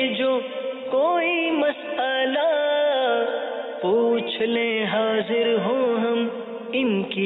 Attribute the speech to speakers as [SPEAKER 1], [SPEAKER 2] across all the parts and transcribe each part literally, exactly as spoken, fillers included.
[SPEAKER 1] جو کوئی مسئلہ پوچھ لیں حاضر ہوں ہم ان کی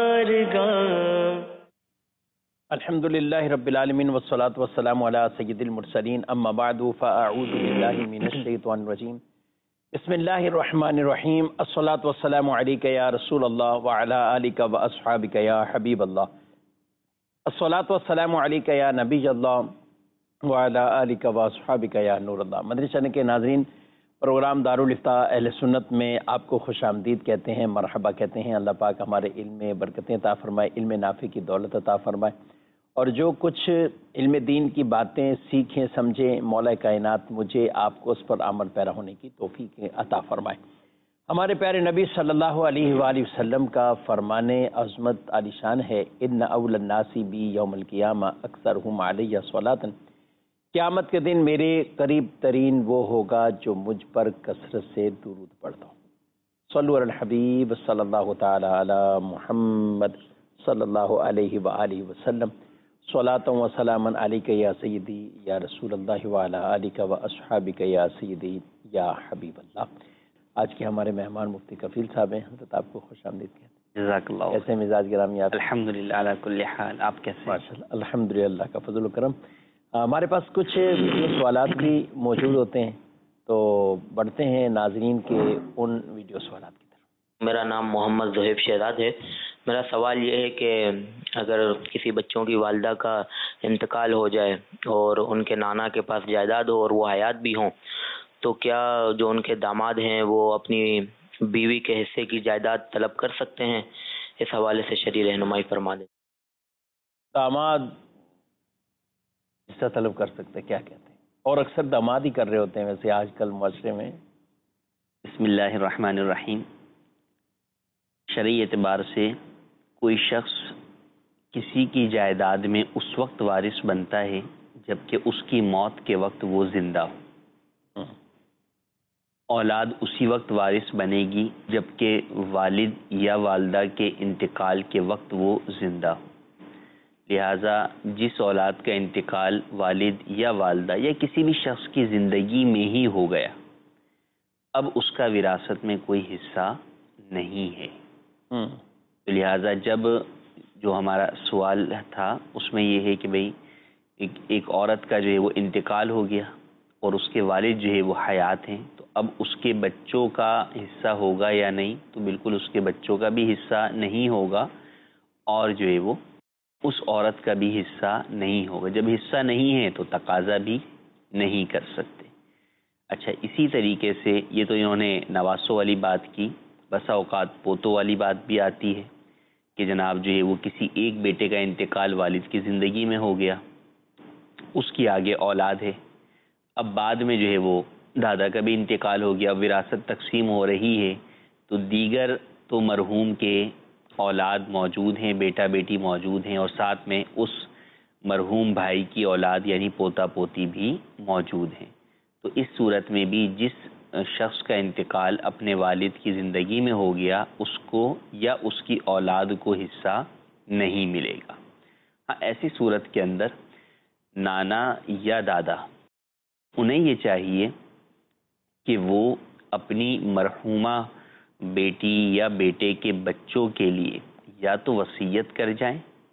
[SPEAKER 1] بارگاہ۔
[SPEAKER 2] الحمدللہ رب العالمین والصلاة والسلام علی سید المرسلین، اما بعد فاعوذ باللہ من الشیطان الرجیم، بسم اللہ الرحمن الرحیم، الصلاة والسلام علیک یا رسول اللہ وعلی آلک واصحابک یا حبیب اللہ، الصلاة والسلام علیک یا نبی اللہ وعلی آلک واصحابک یا نور اللہ۔ مدنی چینل کے ناظرین، پروگرام دارالافتاء اہل سنت میں آپ کو خوش آمدید کہتے ہیں، مرحبا کہتے ہیں۔ اللہ پاک ہمارے علم میں برکتیں عطا فرمائے، علم نافع کی دولت عطا فرمائے، اور جو کچھ علم دین کی باتیں سیکھیں سمجھیں، مولا کائنات مجھے آپ کو اس پر عمل پیرا ہونے کی توفیق عطا فرمائے۔ ہمارے پیارے نبی صلی اللہ علیہ وآلہ وسلم کا فرمان عظمت عالی شان ہے، ان اول الناس بی یوم القیامہ اکثرہم علیہ صلاۃ، قیامت کے دن میرے قریب ترین وہ ہوگا جو مجھ پر کثرت سے درود پڑھتا ہوں۔ صلو علی الحبیب صلی اللہ تعالی علی محمد صلی اللہ علیہ وآلہ وسلم، صلاۃ و سلاما علیک یا سیدی یا رسول اللہ وعلی آلک و اصحابک یا سیدی یا حبیب اللہ۔ آج کے ہمارے مہمان مفتی کفیل صاحب ہیں، حضرت آپ کو خوش آمدید کہتے ہیں۔
[SPEAKER 3] جزاک اللہ۔
[SPEAKER 2] کیسے مزاج گرامی آپ؟
[SPEAKER 3] الحمدللہ علی کل حال، آپ کیسے؟
[SPEAKER 2] ماشاءاللہ، الحمدللہ کا فضل و کرم۔ ہمارے پاس کچھ ویڈیو سوالات بھی موجود ہوتے ہیں، تو بڑھتے ہیں ناظرین کے ان ویڈیو سوالات کی طرف۔
[SPEAKER 4] میرا نام محمد زہیب شہزاد ہے۔ میرا سوال یہ ہے کہ اگر کسی بچوں کی والدہ کا انتقال ہو جائے اور ان کے نانا کے پاس جائیداد ہو اور وہ حیات بھی ہوں، تو کیا جو ان کے داماد ہیں وہ اپنی بیوی کے حصے کی جائیداد طلب کر سکتے ہیں؟ اس حوالے سے شرعی رہنمائی فرما دیں۔
[SPEAKER 2] داماد حصہ طلب کر سکتے، کیا کہتے ہیں؟ اور اکثر داماد ہی کر رہے ہوتے ہیں ویسے آج کل معاشرے میں۔
[SPEAKER 3] بسم اللہ الرحمن الرحیم۔ شرعی اعتبار سے کوئی شخص کسی کی جائیداد میں اس وقت وارث بنتا ہے جبکہ اس کی موت کے وقت وہ زندہ ہو۔ اولاد اسی وقت وارث بنے گی جبکہ والد یا والدہ کے انتقال کے وقت وہ زندہ ہو۔ لہٰذا جس اولاد کا انتقال والد یا والدہ یا کسی بھی شخص کی زندگی میں ہی ہو گیا، اب اس کا وراثت میں کوئی حصہ نہیں ہے۔ تو لہٰذا جب جو ہمارا سوال تھا اس میں یہ ہے کہ بھئی ایک ایک عورت کا جو ہے وہ انتقال ہو گیا اور اس کے والد جو ہے وہ حیات ہیں، تو اب اس کے بچوں کا حصہ ہوگا یا نہیں؟ تو بالکل اس کے بچوں کا بھی حصہ نہیں ہوگا، اور جو ہے وہ اس عورت کا بھی حصہ نہیں ہوگا۔ جب حصہ نہیں ہے تو تقاضا بھی نہیں کر سکتے۔ اچھا، اسی طریقے سے یہ تو انہوں نے نواسوں والی بات کی، بسا اوقات پوتوں والی بات بھی آتی ہے کہ جناب جو ہے وہ کسی ایک بیٹے کا انتقال والد کی زندگی میں ہو گیا، اس کی آگے اولاد ہے، اب بعد میں جو ہے وہ دادا کا بھی انتقال ہو گیا، وراثت تقسیم ہو رہی ہے، تو دیگر تو مرحوم کے اولاد موجود ہیں، بیٹا بیٹی موجود ہیں، اور ساتھ میں اس مرحوم بھائی کی اولاد یعنی پوتا پوتی بھی موجود ہیں۔ تو اس صورت میں بھی جس شخص کا انتقال اپنے والد کی زندگی میں ہو گیا، اس کو یا اس کی اولاد کو حصہ نہیں ملے گا۔ ہاں، ایسی صورت کے اندر نانا یا دادا انہیں یہ چاہیے کہ وہ اپنی مرحومہ بیٹی یا بیٹے کے بچوں کے لیے یا تو وصیت کر جائیں،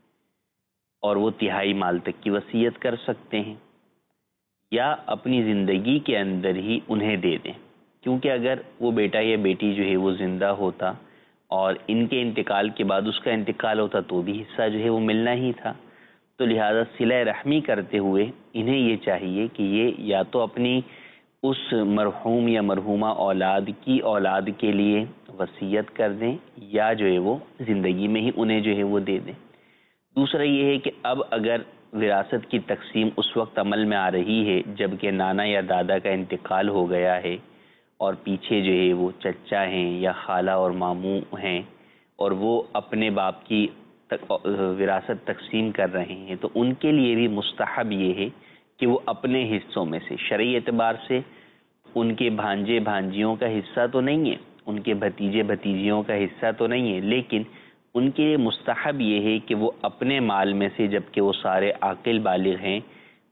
[SPEAKER 3] اور وہ تہائی مال تک کی وصیت کر سکتے ہیں، یا اپنی زندگی کے اندر ہی انہیں دے دیں، کیونکہ اگر وہ بیٹا یا بیٹی جو ہے وہ زندہ ہوتا اور ان کے انتقال کے بعد اس کا انتقال ہوتا تو بھی حصہ جو ہے وہ ملنا ہی تھا۔ تو لہذا صلہ رحمی کرتے ہوئے انہیں یہ چاہیے کہ یہ یا تو اپنی اس مرحوم یا مرحومہ اولاد کی اولاد کے لیے وصیت کر دیں، یا جو ہے وہ زندگی میں ہی انہیں جو ہے وہ دے دیں۔ دوسرا یہ ہے کہ اب اگر وراثت کی تقسیم اس وقت عمل میں آ رہی ہے جبکہ نانا یا دادا کا انتقال ہو گیا ہے، اور پیچھے جو ہے وہ چچا ہیں یا خالہ اور ماموں ہیں، اور وہ اپنے باپ کی وراثت تقسیم کر رہے ہیں، تو ان کے لیے بھی مستحب یہ ہے کہ وہ اپنے حصوں میں سے، شرعی اعتبار سے ان کے بھانجے بھانجیوں کا حصہ تو نہیں ہے، ان کے بھتیجے بھتیجیوں کا حصہ تو نہیں ہے، لیکن ان کے لیے مستحب یہ ہے کہ وہ اپنے مال میں سے، جبکہ وہ سارے عاقل بالغ ہیں،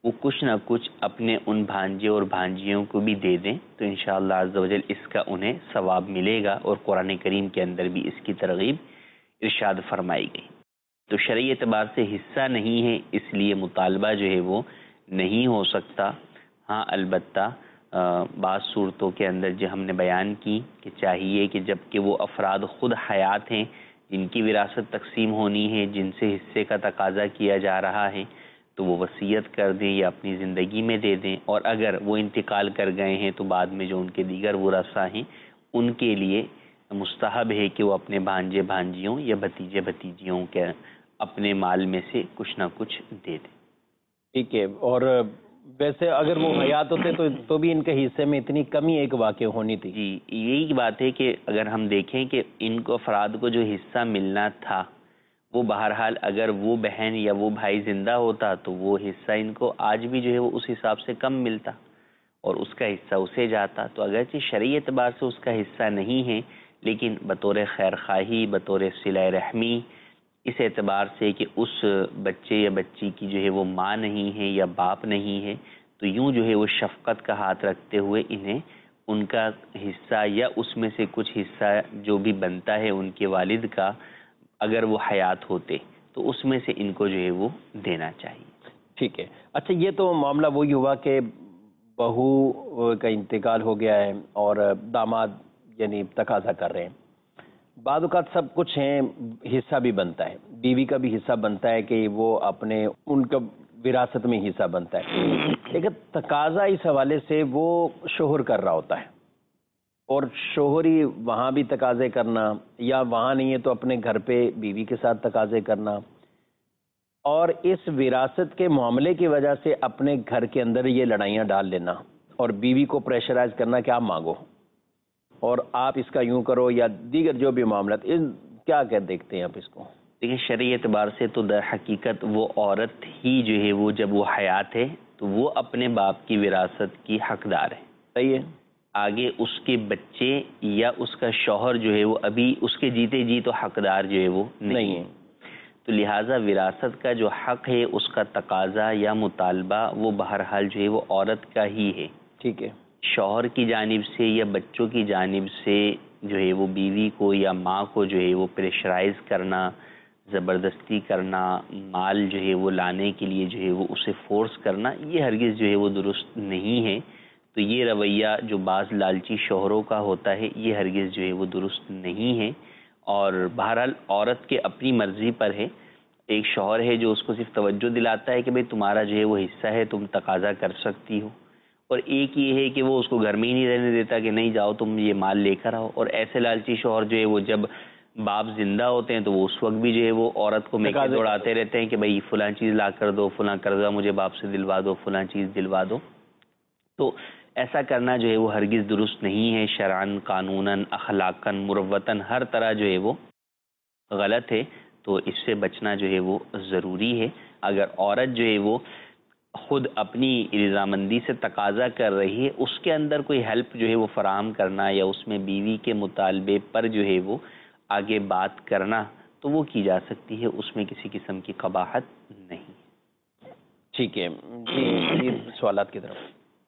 [SPEAKER 3] وہ کچھ نہ کچھ اپنے ان بھانجے اور بھانجیوں کو بھی دے دیں تو انشاءاللہ عز و جل اس کا انہیں ثواب ملے گا، اور قرآن کریم کے اندر بھی اس کی ترغیب ارشاد فرمائی گئی۔ تو شرعی اعتبار سے حصہ نہیں ہے، اس لیے مطالبہ جو ہے وہ نہیں ہو سکتا۔ ہاں البتہ بعض صورتوں کے اندر جو ہم نے بیان کی کہ چاہیے کہ جب کہ وہ افراد خود حیات ہیں جن کی وراثت تقسیم ہونی ہے، جن سے حصے کا تقاضا کیا جا رہا ہے، تو وہ وصیت کر دیں یا اپنی زندگی میں دے دیں، اور اگر وہ انتقال کر گئے ہیں تو بعد میں جو ان کے دیگر ورثاء ہیں ان کے لیے مستحب ہے کہ وہ اپنے بھانجے بھانجیوں یا بھتیجے بھتیجیوں کے اپنے مال میں سے کچھ نہ کچھ دے دیں۔
[SPEAKER 2] ٹھیک ہے، اور ویسے اگر وہ حیات ہوتے تو تو بھی ان کے حصے میں اتنی کمی ایک واقع ہونی تھی۔
[SPEAKER 3] جی یہی بات ہے کہ اگر ہم دیکھیں کہ ان کو افراد کو جو حصہ ملنا تھا وہ بہرحال اگر وہ بہن یا وہ بھائی زندہ ہوتا تو وہ حصہ ان کو آج بھی جو ہے وہ اس حساب سے کم ملتا اور اس کا حصہ اسے جاتا۔ تو اگرچہ شرعی اعتبار سے اس کا حصہ نہیں ہے، لیکن بطور خیر خواہی، بطور صلہ رحمی، اس اعتبار سے کہ اس بچے یا بچی کی جو ہے وہ ماں نہیں ہے یا باپ نہیں ہے، تو یوں جو ہے وہ شفقت کا ہاتھ رکھتے ہوئے انہیں ان کا حصہ یا اس میں سے کچھ حصہ جو بھی بنتا ہے ان کے والد کا، اگر وہ حیات ہوتے تو اس میں سے ان کو جو ہے وہ دینا چاہیے۔
[SPEAKER 2] ٹھیک ہے، اچھا یہ تو معاملہ وہی ہوا کہ بہو کا انتقال ہو گیا ہے اور داماد یعنی تقاضا کر رہے ہیں، بعض اوقات سب کچھ ہیں، حصہ بھی بنتا ہے، بیوی کا بھی حصہ بنتا ہے کہ وہ اپنے ان کا وراثت میں حصہ بنتا ہے، لیکن تقاضا اس حوالے سے وہ شوہر کر رہا ہوتا ہے، اور شوہر ہی وہاں بھی تقاضے کرنا، یا وہاں نہیں ہے تو اپنے گھر پہ بیوی کے ساتھ تقاضے کرنا، اور اس وراثت کے معاملے کی وجہ سے اپنے گھر کے اندر یہ لڑائیاں ڈال لینا اور بیوی کو پریشرائز کرنا کہ آپ مانگو اور آپ اس کا یوں کرو، یا دیگر جو بھی معاملات، کیا کیا دیکھتے ہیں آپ اس کو؟
[SPEAKER 3] دیکھیں شرعی اعتبار سے تو در حقیقت وہ عورت ہی جو ہے وہ جب وہ حیات ہے تو وہ اپنے باپ کی وراثت کی حقدار ہے۔
[SPEAKER 2] صحیح ہے،
[SPEAKER 3] آگے اس کے بچے یا اس کا شوہر جو ہے وہ ابھی اس کے جیتے جی تو حقدار جو ہے وہ نہیں ہے، تو لہٰذا وراثت کا جو حق ہے اس کا تقاضا یا مطالبہ وہ بہرحال جو ہے وہ عورت کا ہی ہے۔
[SPEAKER 2] ٹھیک ہے،
[SPEAKER 3] شوہر کی جانب سے یا بچوں کی جانب سے جو ہے وہ بیوی کو یا ماں کو جو ہے وہ پریشرائز کرنا، زبردستی کرنا، مال جو ہے وہ لانے کے لیے جو ہے وہ اسے فورس کرنا، یہ ہرگز جو ہے وہ درست نہیں ہے۔ تو یہ رویہ جو بعض لالچی شوہروں کا ہوتا ہے یہ ہرگز جو ہے وہ درست نہیں ہے، اور بہرحال عورت کے اپنی مرضی پر ہے۔ ایک شوہر ہے جو اس کو صرف توجہ دلاتا ہے کہ بھئی تمہارا جو ہے وہ حصہ ہے، تم تقاضا کر سکتی ہو، اور ایک یہ ہے کہ وہ اس کو گھر میں ہی نہیں رہنے دیتا کہ نہیں جاؤ تم یہ مال لے کر آؤ، اور ایسے لالچی شوہر جو ہے وہ جب باپ زندہ ہوتے ہیں تو وہ اس وقت بھی جو ہے وہ عورت کو میکے دوڑاتے رہتے ہیں کہ بھئی فلاں چیز لا کر دو، فلاں قرضہ مجھے باپ سے دلوا دو، فلاں چیز دلوا دو۔ تو ایسا کرنا جو ہے وہ ہرگز درست نہیں ہے، شرعاً، قانوناً، اخلاقاً، مروتاً، ہر طرح جو ہے وہ غلط ہے، تو اس سے بچنا جو ہے وہ ضروری ہے۔ اگر عورت جو ہے وہ خود اپنی رضامندی سے تقاضا کر رہی ہے، اس کے اندر کوئی ہیلپ جو ہے وہ فراہم کرنا یا اس میں بیوی کے مطالبے پر جو ہے وہ آگے بات کرنا تو وہ کی جا سکتی ہے، اس میں کسی قسم کی قباحت نہیں۔
[SPEAKER 2] ٹھیک ہے جی، سوالات کی طرف۔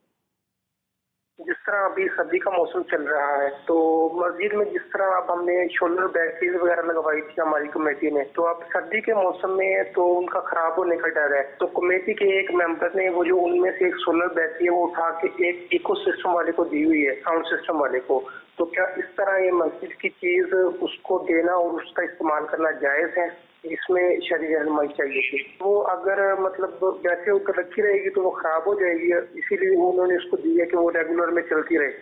[SPEAKER 5] جس طرح ابھی سردی کا موسم چل رہا ہے تو مسجد میں جس طرح اب ہم نے شولر بیسیز وغیرہ لگوائی تھی ہماری کمیٹی نے، تو اب سردی کے موسم میں تو ان کا خراب ہونے کا ڈر ہے، تو کمیٹی کے ایک ممبر نے وہ جو ان میں سے ایک سولر بیٹری ہے وہ اٹھا کے ایک ایکو سسٹم والے کو دی ہوئی ہے، ساؤنڈ سسٹم والے کو، تو کیا اس طرح یہ مسجد کی چیز اس کو دینا اور اس کا استعمال کرنا جائز ہے؟ اس میں شرعی رہنمائی چاہیے تھی۔ وہ اگر مطلب ویسے ادھر رکھی رہے گی تو وہ خراب ہو جائے گی، اسی لیے انہوں نے اس کو دی ہے کہ وہ ریگولر میں چلتی رہے۔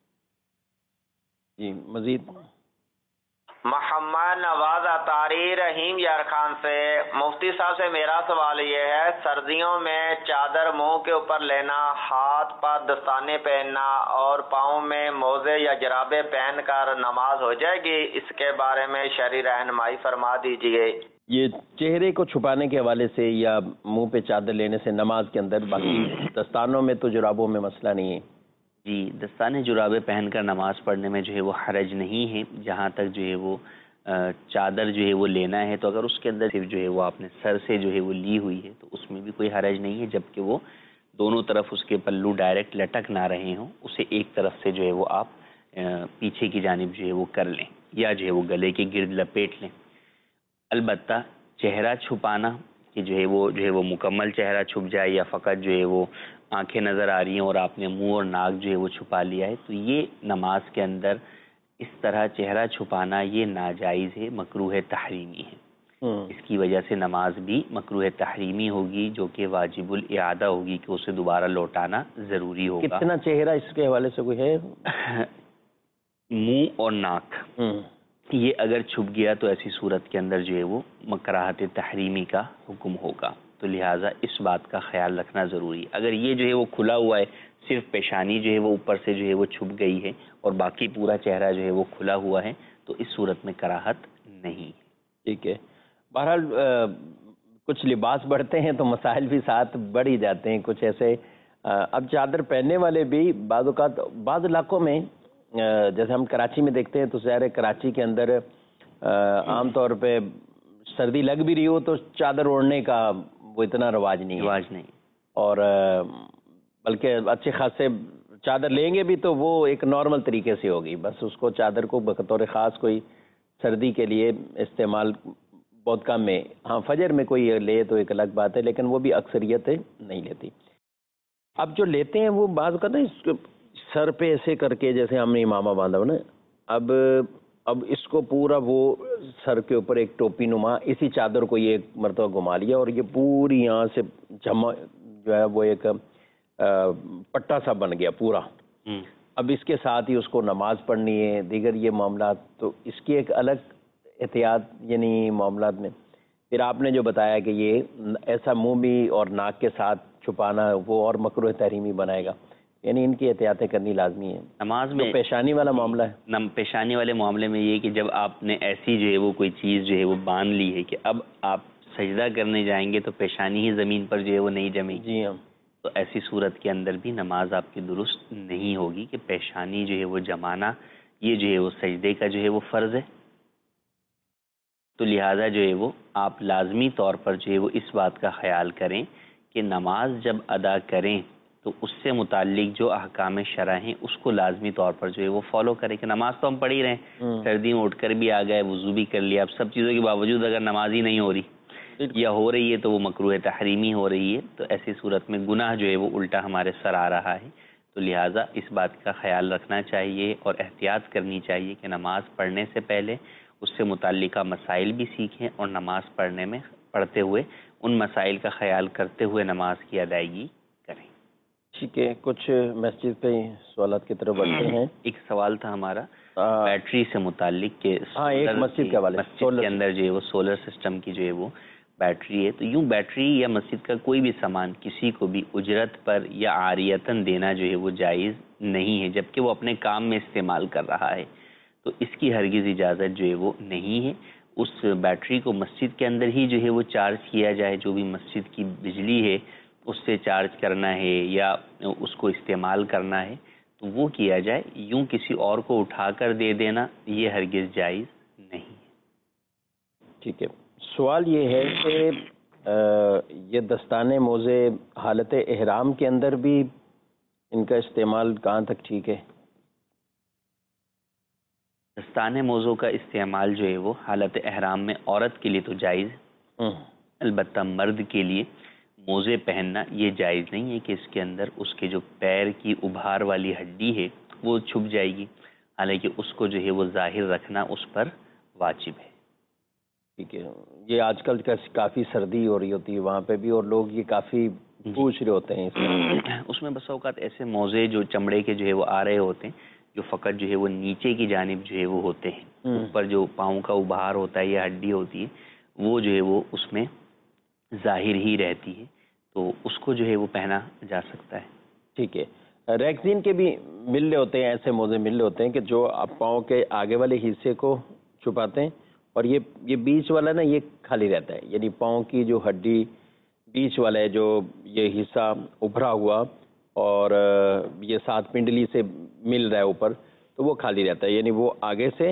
[SPEAKER 2] جی مزید
[SPEAKER 6] محمد نواز اطاری رحیم یار خان سے، مفتی صاحب سے میرا سوال یہ ہے، سردیوں میں چادر منہ کے اوپر لینا، ہاتھ پر دستانے پہننا اور پاؤں میں موزے یا جرابے پہن کر نماز ہو جائے گی؟ اس کے بارے میں شرعی رہنمائی فرما دیجیے۔
[SPEAKER 2] یہ چہرے کو چھپانے کے حوالے سے یا منہ پہ چادر لینے سے نماز کے اندر، باقی دستانوں میں تو جرابوں میں مسئلہ نہیں ہے۔
[SPEAKER 3] جی دستانے جرابے پہن کر نماز پڑھنے میں جو ہے وہ حرج نہیں ہے، جہاں تک جو ہے وہ چادر جو ہے وہ لینا ہے تو اگر اس کے اندر صرف جو ہے وہ آپ نے سر سے جو ہے وہ لی ہوئی ہے تو اس میں بھی کوئی حرج نہیں ہے، جبکہ وہ دونوں طرف اس کے پلو ڈائریکٹ لٹک نہ رہے ہوں، اسے ایک طرف سے جو ہے وہ آپ پیچھے کی جانب جو ہے وہ کر لیں یا جو ہے وہ گلے کے گرد لپیٹ لیں۔ البتہ چہرہ چھپانا کہ جو ہے وہ جو ہے وہ مکمل چہرہ چھپ جائے یا فقط جو ہے وہ آنکھیں نظر آ رہی ہیں اور آپ نے منہ اور ناک جو ہے وہ چھپا لیا ہے، تو یہ نماز کے اندر اس طرح چہرہ چھپانا یہ ناجائز ہے، مکروہ تحریمی ہے۔ اس کی وجہ سے نماز بھی مکروہ تحریمی ہوگی، جو کہ واجب الاعادہ ہوگی کہ اسے دوبارہ لوٹانا ضروری ہوگا۔
[SPEAKER 2] کتنا چہرہ اس کے حوالے سے کوئی ہے؟
[SPEAKER 3] منہ اور ناک یہ اگر چھپ گیا تو ایسی صورت کے اندر جو ہے وہ مکراہت تحریمی کا حکم ہوگا، تو لہٰذا اس بات کا خیال رکھنا ضروری ہے۔ اگر یہ جو ہے وہ کھلا ہوا ہے، صرف پیشانی جو ہے وہ اوپر سے جو ہے وہ چھپ گئی ہے اور باقی پورا چہرہ جو ہے وہ کھلا ہوا ہے تو اس صورت میں کراہت نہیں۔
[SPEAKER 2] ٹھیک ہے، بہرحال کچھ لباس بڑھتے ہیں تو مسائل بھی ساتھ بڑھ ہی جاتے ہیں، کچھ ایسے اب چادر پہننے والے بھی بعض اوقات بعض علاقوں میں جیسے ہم کراچی میں دیکھتے ہیں تو ظاہر ہے کراچی کے اندر عام طور پہ سردی لگ بھی رہی ہو تو چادر اوڑھنے کا وہ اتنا رواج نہیں
[SPEAKER 3] رواج نہیں
[SPEAKER 2] اور بلکہ اچھے خاصے چادر لیں گے بھی تو وہ ایک نارمل طریقے سے ہوگی، بس اس کو چادر کو بطور خاص کوئی سردی کے لیے استعمال بہت کم ہے۔ ہاں فجر میں کوئی لے تو ایک الگ بات ہے، لیکن وہ بھی اکثریت نہیں لیتی۔ اب جو لیتے ہیں وہ بعض کا نا اس سر پہ ایسے کر کے جیسے ہم نے امامہ باندھا ہو نا، اب اب اس کو پورا وہ سر کے اوپر ایک ٹوپی نما اسی چادر کو یہ ایک مرتبہ گھما لیا اور یہ پوری یہاں سے جمع جو ہے وہ ایک پٹا سا بن گیا پورا۔ اب اس کے ساتھ ہی اس کو نماز پڑھنی ہے، دیگر یہ معاملات، تو اس کی ایک الگ احتیاط یعنی معاملات میں پھر آپ نے جو بتایا کہ یہ ایسا منہ بھی اور ناک کے ساتھ چھپانا وہ اور مکروہ تحریمی بنائے گا، یعنی ان کی احتیاطیں کرنی لازمی ہے۔
[SPEAKER 3] نماز میں
[SPEAKER 2] پیشانی والا معاملہ ہے،
[SPEAKER 3] پیشانی والے معاملے میں یہ کہ جب آپ نے ایسی جو ہے وہ کوئی چیز جو ہے وہ باندھ لی ہے کہ اب آپ سجدہ کرنے جائیں گے تو پیشانی ہی زمین پر جو ہے وہ نہیں جمے،
[SPEAKER 2] جی ہاں،
[SPEAKER 3] تو ایسی صورت کے اندر بھی نماز آپ کی درست نہیں ہوگی کہ پیشانی جو ہے وہ جمانا یہ جو ہے وہ سجدے کا جو ہے وہ فرض ہے، تو لہٰذا جو ہے وہ آپ لازمی طور پر جو ہے وہ اس بات کا خیال کریں کہ نماز جب ادا کریں تو اس سے متعلق جو احکام شرع ہیں اس کو لازمی طور پر جو ہے وہ فالو کریں کہ نماز تو ہم پڑھ ہی رہے ہیں، سردی میں اٹھ کر بھی آ گئے، وضو بھی کر لیا، اب سب چیزوں کے باوجود اگر نماز ہی نہیں ہو رہی یا ہو رہی ہے تو وہ مکروہ تحریمی ہو رہی ہے، تو ایسی صورت میں گناہ جو ہے وہ الٹا ہمارے سر آ رہا ہے، تو لہٰذا اس بات کا خیال رکھنا چاہیے اور احتیاط کرنی چاہیے کہ نماز پڑھنے سے پہلے اس سے متعلقہ مسائل بھی سیکھیں اور نماز پڑھنے میں پڑھتے ہوئے ان مسائل کا خیال کرتے ہوئے نماز کی ادائیگی کریں۔
[SPEAKER 2] ٹھیک ہے، کچھ مسجد پہ سوالات کی طرف بڑھتے ہیں۔
[SPEAKER 3] ایک سوال تھا ہمارا بیٹری سے متعلق کہ
[SPEAKER 2] ہاں ایک مسجد کے حوالے
[SPEAKER 3] مسجد کے اندر جو ہے وہ سولر سسٹم کی جو ہے وہ بیٹری ہے، تو یوں بیٹری یا مسجد کا کوئی بھی سامان کسی کو بھی اجرت پر یا عاریتاً دینا جو ہے وہ جائز نہیں ہے، جبکہ وہ اپنے کام میں استعمال کر رہا ہے، تو اس کی ہرگز اجازت جو ہے وہ نہیں ہے۔ اس بیٹری کو مسجد کے اندر ہی جو ہے وہ چارج کیا جائے، جو بھی مسجد کی بجلی ہے اس سے چارج کرنا ہے یا اس کو استعمال کرنا ہے تو وہ کیا جائے، یوں کسی اور کو اٹھا کر دے دینا یہ ہرگز جائز نہیں ہے۔
[SPEAKER 2] ٹھیک ہے، سوال یہ ہے کہ یہ دستانے موزے حالت احرام کے اندر بھی ان کا استعمال کہاں تک ٹھیک ہے؟
[SPEAKER 3] دستانے موزوں کا استعمال جو ہے وہ حالت احرام میں عورت کے لیے تو جائز، البتہ مرد کے لیے موزے پہننا یہ جائز نہیں ہے کہ اس کے اندر اس کے جو پیر کی ابھار والی ہڈی ہے وہ چھپ جائے گی، حالانکہ اس کو جو ہے وہ ظاہر رکھنا اس پر واجب ہے۔
[SPEAKER 2] ٹھیک ہے، یہ آج کل کافی سردی ہو رہی ہوتی ہے وہاں پہ بھی اور لوگ یہ کافی پوچھ رہے ہوتے ہیں
[SPEAKER 3] اس میں بس اوقات ایسے موزے جو چمڑے کے جو ہے وہ آ رہے ہوتے ہیں جو فقط جو ہے وہ نیچے کی جانب جو ہے وہ ہوتے ہیں، اوپر جو پاؤں کا ابھار ہوتا ہے یا ہڈی ہوتی ہے وہ جو ہے وہ اس میں ظاہر ہی رہتی ہے، تو اس کو جو ہے وہ پہنا جا سکتا ہے۔
[SPEAKER 2] ٹھیک ہے، ریکزین کے بھی مل رہے ہوتے ہیں، ایسے موزے مل رہے ہوتے ہیں کہ جو آپ پاؤں کے آگے والے حصے کو چھپاتے ہیں اور یہ یہ بیچ والا نا یہ خالی رہتا ہے، یعنی پاؤں کی جو ہڈی بیچ والا ہے جو یہ حصہ ابھرا ہوا اور یہ ساتھ پنڈلی سے مل رہا ہے اوپر تو وہ خالی رہتا ہے، یعنی وہ آگے سے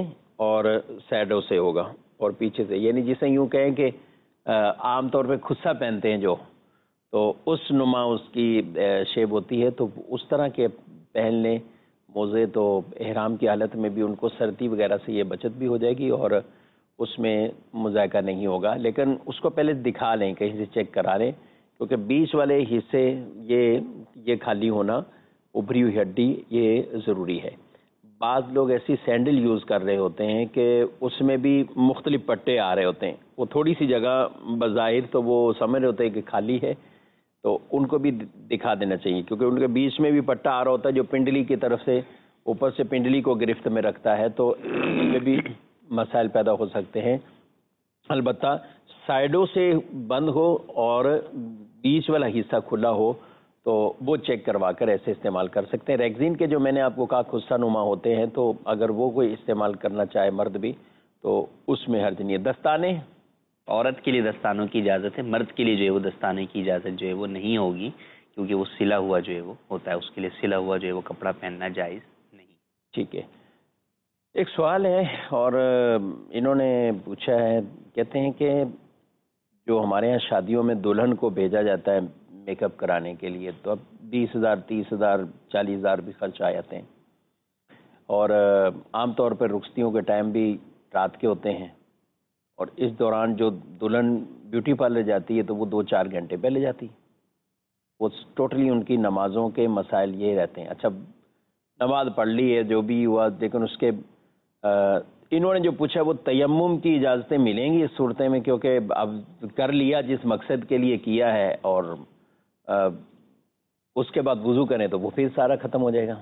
[SPEAKER 2] اور سیڈو سے ہوگا اور پیچھے سے، یعنی جسے یوں کہیں کہ عام طور پہ خصہ پہنتے ہیں جو، تو اس نما اس کی شیپ ہوتی ہے، تو اس طرح کے پہن لیں موزے، تو احرام کی حالت میں بھی ان کو سردی وغیرہ سے یہ بچت بھی ہو جائے گی اور اس میں مذائقہ نہیں ہوگا. لیکن اس کو پہلے دکھا لیں، کہیں سے چیک کرا لیں، کیونکہ بیچ والے حصے یہ یہ خالی ہونا، ابھری ہوئی ہڈی، یہ ضروری ہے. بعض لوگ ایسی سینڈل یوز کر رہے ہوتے ہیں کہ اس میں بھی مختلف پٹے آ رہے ہوتے ہیں، وہ تھوڑی سی جگہ بظاہر تو وہ سمجھ رہے ہوتے ہیں کہ خالی ہے، تو ان کو بھی دکھا دینا چاہیے، کیونکہ ان کے بیچ میں بھی پٹا آ رہا ہوتا ہے جو پنڈلی کی طرف سے اوپر سے پنڈلی کو گرفت میں رکھتا ہے، تو اس میں بھی مسائل پیدا ہو سکتے ہیں. البتہ سائڈوں سے بند ہو اور بیچ والا حصہ کھلا ہو تو وہ چیک کروا کر ایسے استعمال کر سکتے ہیں. ریگزین کے جو میں نے آپ کو کہا خصہ نما ہوتے ہیں، تو اگر وہ کوئی استعمال کرنا چاہے مرد بھی تو اس میں حرج نہیں ہے. دستانے
[SPEAKER 3] عورت کے لیے دستانوں کی اجازت ہے، مرد کے لیے جو ہے وہ دستانے کی اجازت جو ہے وہ نہیں ہوگی، کیونکہ وہ سلا ہوا جو ہے وہ ہوتا ہے، اس کے لیے سلا ہوا جو ہے وہ کپڑا پہننا جائز نہیں.
[SPEAKER 2] ٹھیک ہے. ایک سوال ہے اور انہوں نے پوچھا ہے، کہتے ہیں کہ جو ہمارے ہاں شادیوں میں دلہن کو بھیجا جاتا ہے میک اپ کرانے کے لیے، تو اب بیس ہزار تیس ہزار چالیس ہزار بھی خرچ آ جاتے ہیں، اور عام طور پر رخصتیوں کے ٹائم بھی رات کے ہوتے ہیں، اور اس دوران جو دلہن بیوٹی پارلر جاتی ہے تو وہ دو چار گھنٹے پہلے جاتی ہے. وہ ٹوٹلی ان کی نمازوں کے مسائل یہ رہتے ہیں. اچھا نماز پڑھ لی ہے جو بھی ہوا، لیکن اس کے انہوں نے جو پوچھا وہ تیمم کی اجازتیں ملیں گی اس صورتیں میں، کیونکہ اب کر لیا جس مقصد کے لیے کیا ہے اور اس کے بعد وضو کریں تو وہ پھر سارا ختم ہو جائے گا.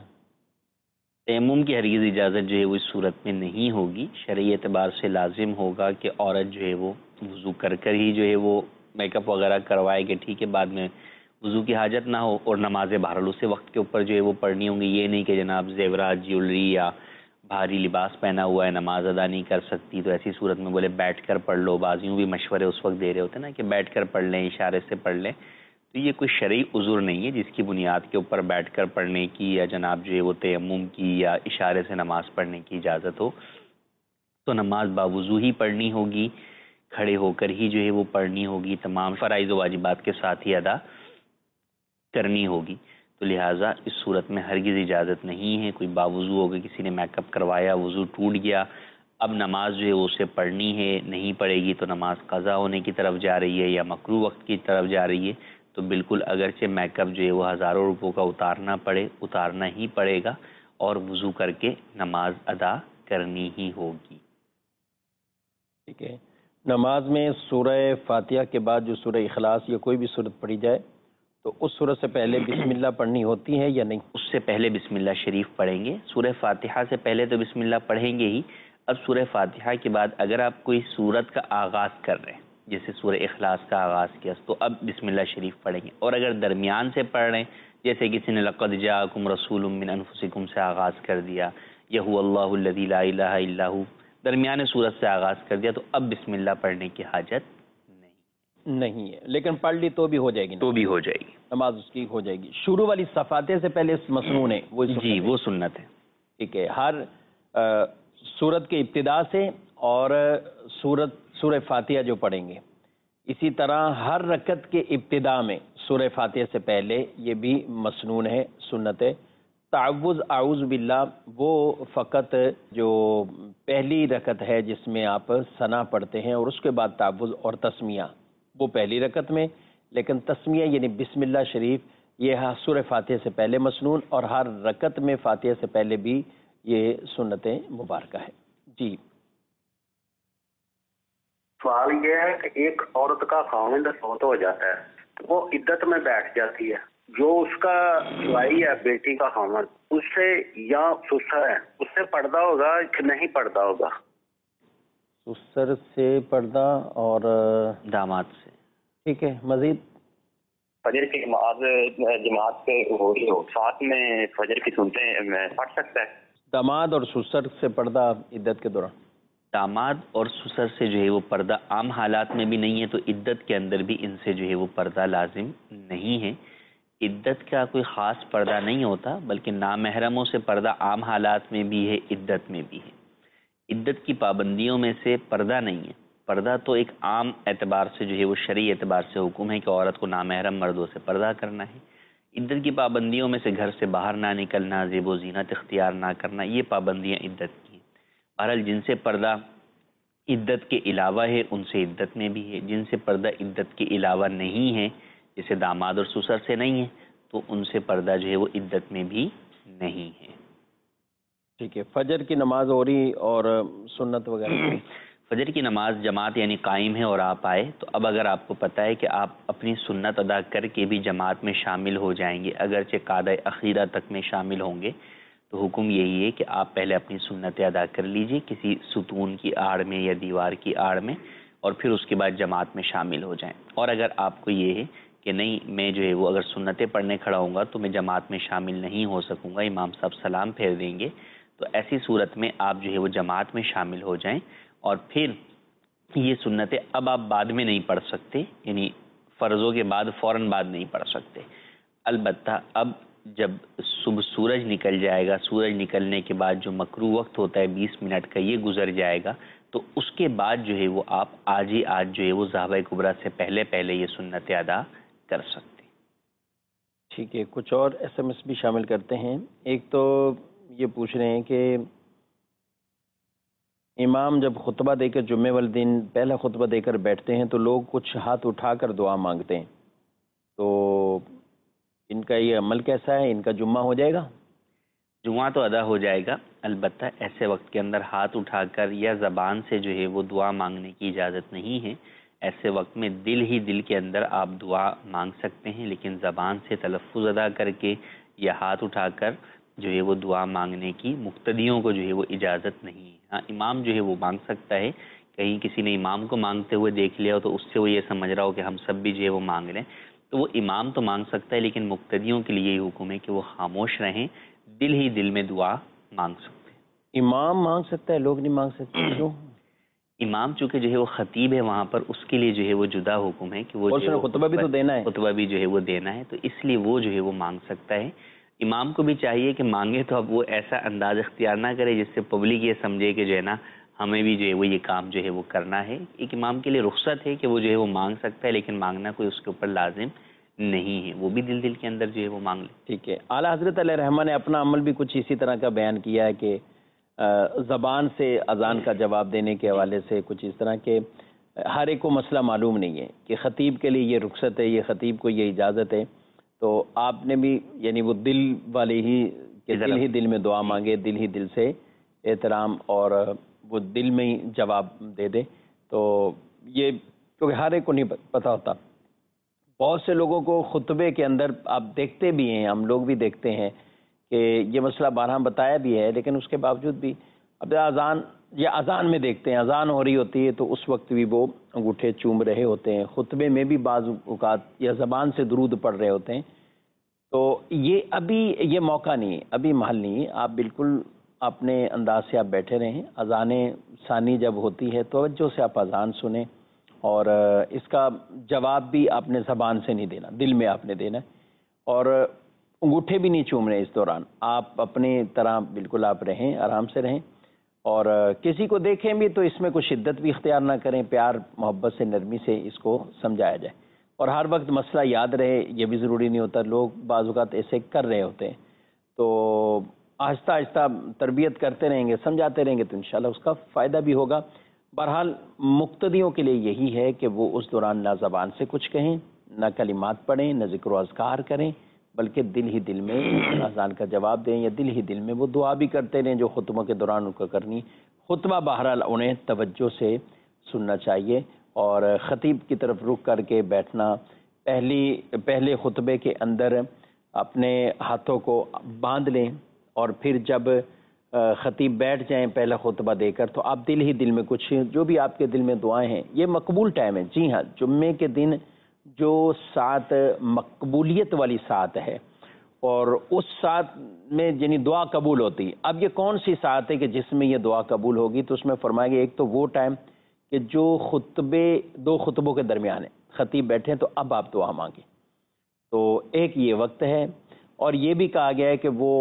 [SPEAKER 3] تیمم کی ہرگز اجازت جو ہے وہ اس صورت میں نہیں ہوگی. شرعی اعتبار سے لازم ہوگا کہ عورت جو ہے وہ وضو کر کر ہی جو ہے وہ میک اپ وغیرہ کروائے کہ ٹھیک ہے بعد میں وضو کی حاجت نہ ہو، اور نمازیں بہرحال اسے وقت کے اوپر جو ہے وہ پڑھنی ہوں گی. یہ نہیں کہ جناب زیورات جیولری یا بھاری لباس پہنا ہوا ہے نماز ادا نہیں کر سکتی، تو ایسی صورت میں بولے بیٹھ کر پڑھ لو. بعضیوں بھی مشورے اس وقت دے رہے ہوتے ہیں نا کہ بیٹھ کر پڑھ لیں، اشارے سے پڑھ لیں. تو یہ کوئی شرعی عذر نہیں ہے جس کی بنیاد کے اوپر بیٹھ کر پڑھنے کی یا جناب جو ہے وہ تیمم کی یا اشارے سے نماز پڑھنے کی اجازت ہو. تو نماز باوضو ہی پڑھنی ہوگی، کھڑے ہو کر ہی جو ہے وہ پڑھنی ہوگی، تمام فرائض و واجبات کے ساتھ ہی ادا کرنی ہوگی. تو لہٰذا اس صورت میں ہرگز اجازت نہیں ہے. کوئی باوضو ہو گیا، کسی نے میک اپ کروایا، وضو ٹوٹ گیا، اب نماز جو ہے اسے پڑھنی ہے، نہیں پڑھے گی تو نماز قضا ہونے کی طرف جا رہی ہے یا مکروہ وقت کی طرف جا رہی ہے، تو بالکل اگرچہ میک اپ جو ہے وہ ہزاروں روپوں کا اتارنا پڑے، اتارنا ہی پڑے گا اور وضو کر کے نماز ادا کرنی ہی ہوگی.
[SPEAKER 2] ٹھیک ہے. نماز میں سورہ فاتحہ کے بعد جو سورہ اخلاص یا کوئی بھی سورت پڑھی جائے تو اس سورت سے پہلے بسم اللہ پڑھنی ہوتی ہے یا نہیں؟
[SPEAKER 3] اس سے پہلے بسم اللہ شریف پڑھیں گے. سورہ فاتحہ سے پہلے تو بسم اللہ پڑھیں گے ہی. اب سورہ فاتحہ کے بعد اگر آپ کوئی سورت کا آغاز کر رہے ہیں، جیسے سورہ اخلاص کا آغاز کیا، تو اب بسم اللہ شریف پڑھیں گے. اور اگر درمیان سے پڑھ رہے ہیں، جیسے کسی نے لقد جاءکم رسول من انفسکم سے آغاز کر دیا، یا هو اللہ الذی لا الہ الا ہو، درمیان سورت سے آغاز کر دیا، تو اب بسم اللہ پڑھنے کی حاجت نہیں
[SPEAKER 2] نہیں ہے. لیکن پڑھ لی تو بھی ہو جائے گی،
[SPEAKER 3] تو بھی ہو جائے گی،
[SPEAKER 2] نماز اس کی ہو جائے گی. شروع والی صفاتیں سے پہلے مسنون ہے وہ
[SPEAKER 3] جی وہ سنت ہے.
[SPEAKER 2] ٹھیک ہے. ہر سورت کے ابتدا سے اور سورت سورہ فاتحہ جو پڑھیں گے، اسی طرح ہر رکعت کے ابتدا میں سورہ فاتحہ سے پہلے یہ بھی مسنون ہے، سنت ہے. تعوذ اعوذ باللہ وہ فقط جو پہلی رکعت ہے جس میں آپ ثنا پڑھتے ہیں، اور اس کے بعد تعوذ اور تسمیہ وہ پہلی رکعت میں، لیکن تسمیہ یعنی بسم اللہ شریف یہ سورہ فاتحہ سے پہلے مسنون، اور ہر رکعت میں فاتحہ سے پہلے بھی یہ سنت مبارکہ ہے. جی
[SPEAKER 7] سوال یہ ہے کہ ایک عورت کا خاوند فوت ہو جاتا ہے، وہ عدت میں بیٹھ جاتی ہے، جو اس کا بھائی ہے بیٹی کا خاوند، اس سے یا سسر ہے اس سے پردہ ہوگا کہ نہیں پردہ ہوگا؟
[SPEAKER 2] سسر سے پردہ اور
[SPEAKER 3] داماد سے.
[SPEAKER 2] ٹھیک ہے. مزید
[SPEAKER 7] فجر کی نماز جماعت پہ ہو رہی ہو، ساتھ میں فجر کی سنتیں پڑھ سکتا ہے؟
[SPEAKER 2] داماد اور سسر سے پردہ عدت کے دوران؟
[SPEAKER 3] داماد اور سسر سے جو ہے وہ پردہ عام حالات میں بھی نہیں ہے، تو عدت کے اندر بھی ان سے جو ہے وہ پردہ لازم نہیں ہے. عدت کا کوئی خاص پردہ نہیں ہوتا، بلکہ نامحرموں سے پردہ عام حالات میں بھی ہے، عدت میں بھی ہے. عدت کی پابندیوں میں سے پردہ نہیں ہے. پردہ تو ایک عام اعتبار سے جو ہے وہ شرعی اعتبار سے حکم ہے کہ عورت کو نامحرم مردوں سے پردہ کرنا ہے. عدت کی پابندیوں میں سے گھر سے باہر نہ نکلنا، زیب و زینت اختیار نہ کرنا، یہ پابندیاں عدت کی ہیں. بہرحال جن سے پردہ عدت کے علاوہ ہے ان سے عدت میں بھی ہے، جن سے پردہ عدت کے علاوہ نہیں ہے جیسے داماد اور سسر سے نہیں ہے تو ان سے پردہ جو ہے وہ عدت میں بھی نہیں ہے.
[SPEAKER 2] ٹھیک ہے. فجر کی نماز ہو رہی اور سنت وغیرہ
[SPEAKER 3] فجر کی نماز جماعت یعنی قائم ہے اور آپ آئے تو اب اگر آپ کو پتہ ہے کہ آپ اپنی سنت ادا کر کے بھی جماعت میں شامل ہو جائیں گے، اگرچہ قعدہ اخیرہ تک میں شامل ہوں گے، تو حکم یہی ہے کہ آپ پہلے اپنی سنتیں ادا کر لیجئے کسی ستون کی آڑ میں یا دیوار کی آڑ میں، اور پھر اس کے بعد جماعت میں شامل ہو جائیں. اور اگر آپ کو یہ ہے کہ نہیں میں جو ہے وہ اگر سنتیں پڑھنے کھڑا ہوں گا تو میں جماعت میں شامل نہیں ہو سکوں گا، امام صاحب سلام پھیر دیں گے، تو ایسی صورت میں آپ جو ہے وہ جماعت میں شامل ہو جائیں. اور پھر یہ سنتیں اب آپ بعد میں نہیں پڑھ سکتے، یعنی فرضوں کے بعد فوراً بعد نہیں پڑھ سکتے. البتہ اب جب صبح سورج نکل جائے گا، سورج نکلنے کے بعد جو مکروہ وقت ہوتا ہے بیس منٹ کا یہ گزر جائے گا، تو اس کے بعد جو ہے وہ آپ آج ہی آج جو ہے وہ ذہبہ کبریٰ سے پہلے پہلے یہ سنتیں ادا کر سکتے.
[SPEAKER 2] ٹھیک ہے. کچھ اور ایس ایم ایس بھی شامل کرتے ہیں. ایک تو یہ پوچھ رہے ہیں کہ امام جب خطبہ دے کر جمعے والے دن پہلا خطبہ دے کر بیٹھتے ہیں تو لوگ کچھ ہاتھ اٹھا کر دعا مانگتے ہیں، تو ان کا یہ عمل کیسا ہے؟ ان کا جمعہ ہو جائے گا؟
[SPEAKER 3] جمعہ تو ادا ہو جائے گا، البتہ ایسے وقت کے اندر ہاتھ اٹھا کر یا زبان سے جو ہے وہ دعا مانگنے کی اجازت نہیں ہے. ایسے وقت میں دل ہی دل کے اندر آپ دعا مانگ سکتے ہیں، لیکن زبان سے تلفظ ادا کر کے یا ہاتھ اٹھا کر جو ہے وہ دعا مانگنے کی مقتدیوں کو جو ہے وہ اجازت نہیں ہے. ہاں امام جو ہے وہ مانگ سکتا ہے، کہیں کسی نے امام کو مانگتے ہوئے دیکھ لیا ہو تو اس سے وہ یہ سمجھ رہا ہو کہ ہم سب بھی جو ہے وہ مانگ لیں، تو وہ امام تو مانگ سکتا ہے، لیکن مقتدیوں کے لیے یہی حکم ہے کہ وہ خاموش رہیں، دل ہی دل میں دعا مانگ سکتے ہیں.
[SPEAKER 2] امام مانگ سکتا ہے، لوگ نہیں مانگ سکتے؟ کیوں؟
[SPEAKER 3] امام چونکہ جو ہے وہ خطیب ہے وہاں پر، اس کے لیے جو ہے وہ جدا حکم ہے کہ وہ جو ہے وہ
[SPEAKER 2] خطبہ بھی تو دینا ہے،
[SPEAKER 3] خطبہ بھی جو ہے وہ دینا ہے، تو اس لیے وہ جو ہے وہ مانگ سکتا ہے. امام کو بھی چاہیے کہ مانگے تو اب وہ ایسا انداز اختیار نہ کرے جس سے پبلک یہ سمجھے کہ جو ہے نا ہمیں بھی جو ہے وہ یہ کام جو ہے وہ کرنا ہے. ایک امام کے لیے رخصت ہے کہ وہ جو ہے وہ مانگ سکتا ہے، لیکن مانگنا کوئی اس کے اوپر لازم نہیں ہے، وہ بھی دل دل کے اندر جو ہے وہ مانگ لے.
[SPEAKER 2] ٹھیک ہے. اعلیٰ حضرت علیہ رحمہ نے اپنا عمل بھی کچھ اسی طرح کا بیان کیا ہے کہ زبان سے اذان کا جواب دینے کے حوالے سے کچھ اس طرح کے ہر ایک کو مسئلہ معلوم نہیں ہے کہ خطیب کے لیے یہ رخصت ہے، یہ خطیب کو یہ اجازت ہے، تو آپ نے بھی یعنی وہ دل والے ہی کہ دل ہی دل میں دعا مانگے، دل ہی دل سے احترام اور وہ دل میں ہی جواب دے دے. تو یہ کیونکہ ہر ایک کو نہیں پتہ ہوتا. بہت سے لوگوں کو خطبے کے اندر آپ دیکھتے بھی ہیں، ہم لوگ بھی دیکھتے ہیں کہ یہ مسئلہ بارہا بتایا بھی ہے، لیکن اس کے باوجود بھی اب اذان یا اذان میں دیکھتے ہیں اذان ہو رہی ہوتی ہے تو اس وقت بھی وہ انگوٹھے چوم رہے ہوتے ہیں، خطبے میں بھی بعض اوقات یا زبان سے درود پڑھ رہے ہوتے ہیں. تو یہ ابھی یہ موقع نہیں ہے، ابھی محل نہیں ہے. آپ بالکل اپنے انداز سے آپ بیٹھے رہیں، اذان ثانی جب ہوتی ہے توجہ سے آپ اذان سنیں، اور اس کا جواب بھی آپ نے زبان سے نہیں دینا، دل میں آپ نے دینا ہے، اور انگوٹھے بھی نہیں چوم رہے اس دوران. آپ اپنی طرح بالکل آپ رہیں، آرام سے رہیں، اور کسی کو دیکھیں بھی تو اس میں کوئی شدت بھی اختیار نہ کریں، پیار محبت سے نرمی سے اس کو سمجھایا جائے. اور ہر وقت مسئلہ یاد رہے یہ بھی ضروری نہیں ہوتا، لوگ بعض اوقات ایسے کر رہے ہوتے ہیں، تو آہستہ آہستہ تربیت کرتے رہیں گے، سمجھاتے رہیں گے تو انشاءاللہ اس کا فائدہ بھی ہوگا. بہرحال مقتدیوں کے لیے یہی ہے کہ وہ اس دوران نہ زبان سے کچھ کہیں، نہ کلمات پڑھیں، نہ ذکر و اذکار کریں، بلکہ دل ہی دل میں اذان کا جواب دیں، یا دل ہی دل میں وہ دعا بھی کرتے رہیں جو خطبوں کے دوران ان کو کرنی. خطبہ بہرحال انہیں توجہ سے سننا چاہیے، اور خطیب کی طرف رخ کر کے بیٹھنا، پہلی پہلے خطبے کے اندر اپنے ہاتھوں کو باندھ لیں، اور پھر جب خطیب بیٹھ جائیں پہلا خطبہ دے کر تو آپ دل ہی دل میں کچھ جو بھی آپ کے دل میں دعائیں ہیں، یہ مقبول ٹائم ہے. جی ہاں، جمعے کے دن جو ساعت مقبولیت والی ساعت ہے، اور اس ساعت میں یعنی دعا قبول ہوتی ہے. اب یہ کون سی ساعت ہے کہ جس میں یہ دعا قبول ہوگی؟ تو اس میں فرمایا گیا ایک تو وہ ٹائم کہ جو خطبے دو خطبوں کے درمیان ہے، خطیب بیٹھے ہیں تو اب آپ دعا مانگیں، تو ایک یہ وقت ہے. اور یہ بھی کہا گیا ہے کہ وہ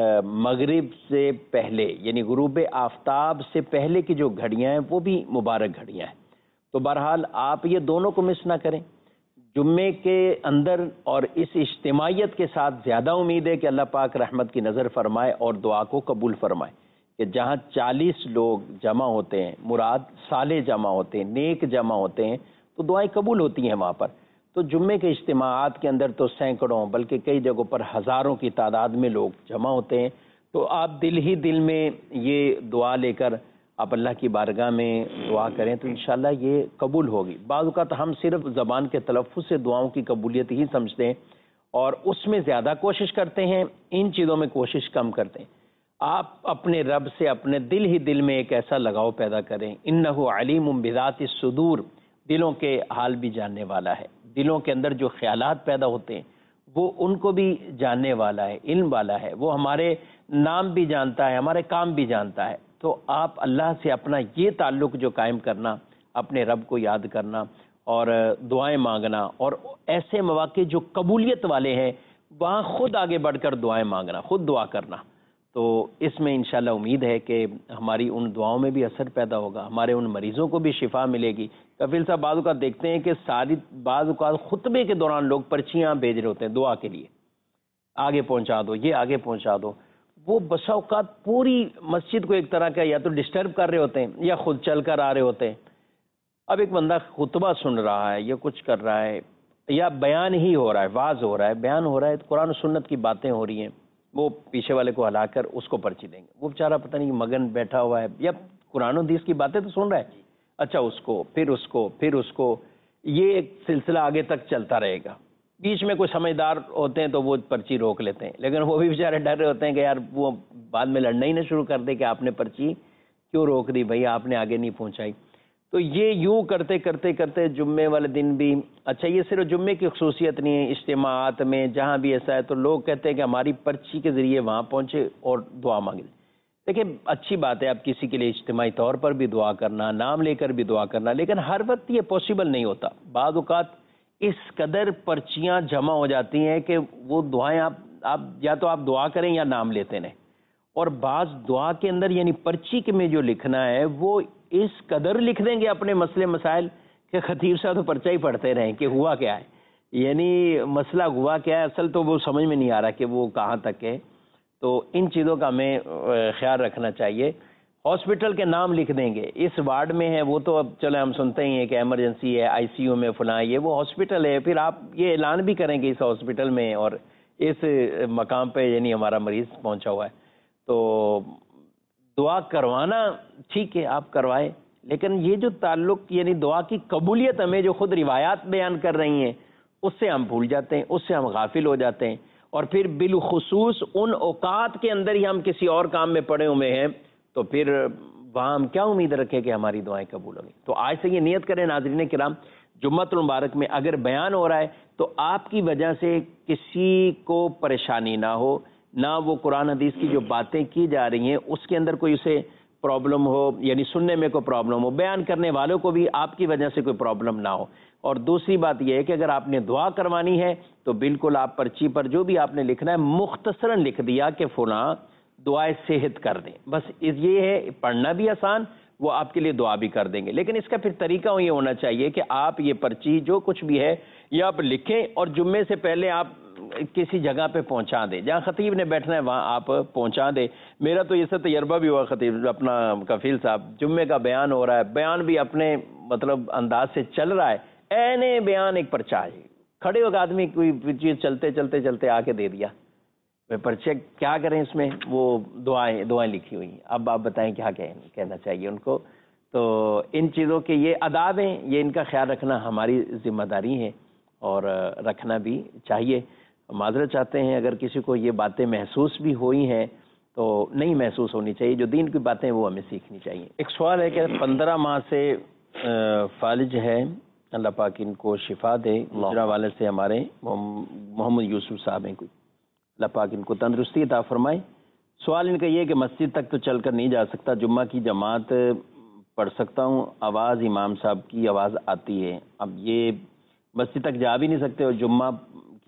[SPEAKER 2] مغرب سے پہلے یعنی غروب آفتاب سے پہلے کی جو گھڑیاں ہیں وہ بھی مبارک گھڑیاں ہیں. تو بہرحال آپ یہ دونوں کو مس نہ کریں. جمعے کے اندر اور اس اجتماعیت کے ساتھ زیادہ امید ہے کہ اللہ پاک رحمت کی نظر فرمائے اور دعا کو قبول فرمائے. کہ جہاں چالیس لوگ جمع ہوتے ہیں، مراد صالح جمع ہوتے ہیں، نیک جمع ہوتے ہیں، تو دعائیں قبول ہوتی ہیں وہاں پر. تو جمعے کے اجتماعات کے اندر تو سینکڑوں بلکہ کئی جگہوں پر ہزاروں کی تعداد میں لوگ جمع ہوتے ہیں. تو آپ دل ہی دل میں یہ دعا لے کر آپ اللہ کی بارگاہ میں دعا کریں تو انشاءاللہ یہ قبول ہوگی. بعض اوقات ہم صرف زبان کے تلفظ سے دعاؤں کی قبولیت ہی سمجھتے ہیں اور اس میں زیادہ کوشش کرتے ہیں، ان چیزوں میں کوشش کم کرتے ہیں. آپ اپنے رب سے اپنے دل ہی دل میں ایک ایسا لگاؤ پیدا کریں. انہ علیم بذات الصدور، دلوں کے حال بھی جاننے والا ہے. دلوں کے اندر جو خیالات پیدا ہوتے ہیں وہ ان کو بھی جاننے والا ہے، علم والا ہے. وہ ہمارے نام بھی جانتا ہے، ہمارے کام بھی جانتا ہے. تو آپ اللہ سے اپنا یہ تعلق جو قائم کرنا، اپنے رب کو یاد کرنا اور دعائیں مانگنا، اور ایسے مواقع جو قبولیت والے ہیں وہاں خود آگے بڑھ کر دعائیں مانگنا، خود دعا کرنا. تو اس میں انشاءاللہ امید ہے کہ ہماری ان دعاؤں میں بھی اثر پیدا ہوگا، ہمارے ان مریضوں کو بھی شفا ملے گی. کفیل صاحب بعض اوقات دیکھتے ہیں کہ ساری بعض اوقات خطبے کے دوران لوگ پرچیاں بھیج رہے ہوتے ہیں دعا کے لیے، آگے پہنچا دو، یہ آگے پہنچا دو. وہ بسا اوقات پوری مسجد کو ایک طرح کا یا تو ڈسٹرب کر رہے ہوتے ہیں یا خود چل کر آ رہے ہوتے ہیں. اب ایک بندہ خطبہ سن رہا ہے یا کچھ کر رہا ہے یا بیان ہی ہو رہا ہے، واعظ ہو رہا ہے، بیان ہو رہا ہے، قرآن و سنت کی باتیں ہو رہی ہیں، وہ پیچھے والے کو ہلا کر اس کو پرچی دیں گے. وہ بیچارہ پتہ نہیں مگن بیٹھا ہوا ہے یا قرآن و حدیث کی باتیں تو سن رہا ہے، اچھا اس کو پھر اس کو پھر اس کو، یہ ایک سلسلہ آگے تک چلتا رہے گا. بیچ میں کوئی سمجھدار ہوتے ہیں تو وہ پرچی روک لیتے ہیں، لیکن وہ بھی بیچارے ڈر رہے ہوتے ہیں کہ یار وہ بعد میں لڑنا ہی نہ شروع کر دے کہ آپ نے پرچی کیوں روک دی بھائی، آپ نے آگے نہیں پہنچائی. تو یہ یوں کرتے کرتے کرتے جمعے والے دن بھی، اچھا یہ صرف جمعے کی خصوصیت نہیں ہے، اجتماعات میں جہاں بھی ایسا ہے تو لوگ کہتے ہیں کہ ہماری پرچی کے ذریعے وہاں پہنچے اور دعا مانگے. دیکھیں اچھی بات ہے آپ کسی کے لیے اجتماعی طور پر بھی دعا کرنا، نام لے کر بھی دعا کرنا، لیکن ہر وقت یہ پاسبل نہیں ہوتا. بعض اوقات اس قدر پرچیاں جمع ہو جاتی ہیں کہ وہ دعائیں آپ آپ یا تو آپ دعا کریں یا نام لیتے رہیں. اور بعض دعا کے اندر یعنی پرچی کے میں جو لکھنا ہے وہ اس قدر لکھ دیں گے اپنے مسئلے مسائل کہ خطیب صاحب تو پرچہ ہی پڑھتے رہیں کہ ہوا کیا ہے، یعنی مسئلہ ہوا کیا ہے، اصل تو وہ سمجھ میں نہیں آ رہا کہ وہ کہاں تک ہے. تو ان چیزوں کا ہمیں خیال رکھنا چاہیے. ہاسپٹل کے نام لکھ دیں گے، اس وارڈ میں ہے، وہ تو اب چلے ہم سنتے ہی ہیں کہ ایمرجنسی ہے، آئی سی یو میں فلاں، یہ وہ ہاسپٹل ہے. پھر آپ یہ اعلان بھی کریں کہ اس ہاسپٹل میں اور اس مقام پہ یعنی ہمارا مریض پہنچا ہوا ہے. تو دعا کروانا ٹھیک ہے آپ کروائیں، لیکن یہ جو تعلق یعنی دعا کی قبولیت ہمیں جو خود روایات بیان کر رہی ہیں اس سے ہم بھول جاتے ہیں، اس سے ہم غافل ہو جاتے ہیں. اور پھر بالخصوص ان اوقات کے اندر ہی ہم کسی اور کام میں پڑے ہوئے ہیں تو پھر وہاں ہم کیا امید رکھیں کہ ہماری دعائیں قبول ہوں گی. تو آج سے یہ نیت کریں ناظرین کرام، جمعۃ المبارک میں اگر بیان ہو رہا ہے تو آپ کی وجہ سے کسی کو پریشانی نہ ہو، نہ وہ قرآن حدیث کی جو باتیں کی جا رہی ہیں اس کے اندر کوئی اسے پرابلم ہو، یعنی سننے میں کوئی پرابلم ہو، بیان کرنے والوں کو بھی آپ کی وجہ سے کوئی پرابلم نہ ہو. اور دوسری بات یہ ہے کہ اگر آپ نے دعا کروانی ہے تو بالکل آپ پرچی پر جو بھی آپ نے لکھنا ہے مختصراً لکھ دیا کہ فلاں دعائے صحت کر دیں، بس یہ ہے، پڑھنا بھی آسان، وہ آپ کے لیے دعا بھی کر دیں گے. لیکن اس کا پھر طریقہ یہ ہونا چاہیے کہ آپ یہ پرچی جو کچھ بھی ہے یہ آپ لکھیں اور جمعے سے پہلے آپ کسی جگہ پہ پہنچا دیں، جہاں خطیب نے بیٹھنا ہے وہاں آپ پہنچا دیں. میرا تو یہ سب تجربہ بھی ہوا، خطیب اپنا کفیل صاحب جمعے کا بیان ہو رہا ہے، بیان بھی اپنے مطلب انداز سے چل رہا ہے، اینے بیان ایک پرچہ ہے، کھڑے ہو کے آدمی کوئی چیز چلتے چلتے چلتے آ کے دے دیا. پرچے کیا کریں اس میں، وہ دعائیں دعائیں لکھی ہوئی ہیں. اب آپ بتائیں کیا کہنا چاہیے ان کو. تو ان چیزوں کے یہ آداب ہیں، یہ ان کا خیال رکھنا ہماری ذمہ داری ہے اور رکھنا بھی چاہیے. معذرت چاہتے ہیں اگر کسی کو یہ باتیں محسوس بھی ہوئی ہیں تو نہیں محسوس ہونی چاہیے، جو دین کی باتیں وہ ہمیں سیکھنی چاہیے. ایک سوال ہے کہ پندرہ ماہ سے فالج ہے، اللہ پاک ان کو شفا دے. گجرا والے سے ہمارے محمد یوسف صاحب ہیں، کوئی اللہ پاک ان کو تندرستی عطا فرمائے. سوال ان کا یہ ہے کہ مسجد تک تو چل کر نہیں جا سکتا، جمعہ کی جماعت پڑھ سکتا ہوں، آواز امام صاحب کی آواز آتی ہے، اب یہ مسجد تک جا بھی نہیں سکتے اور جمعہ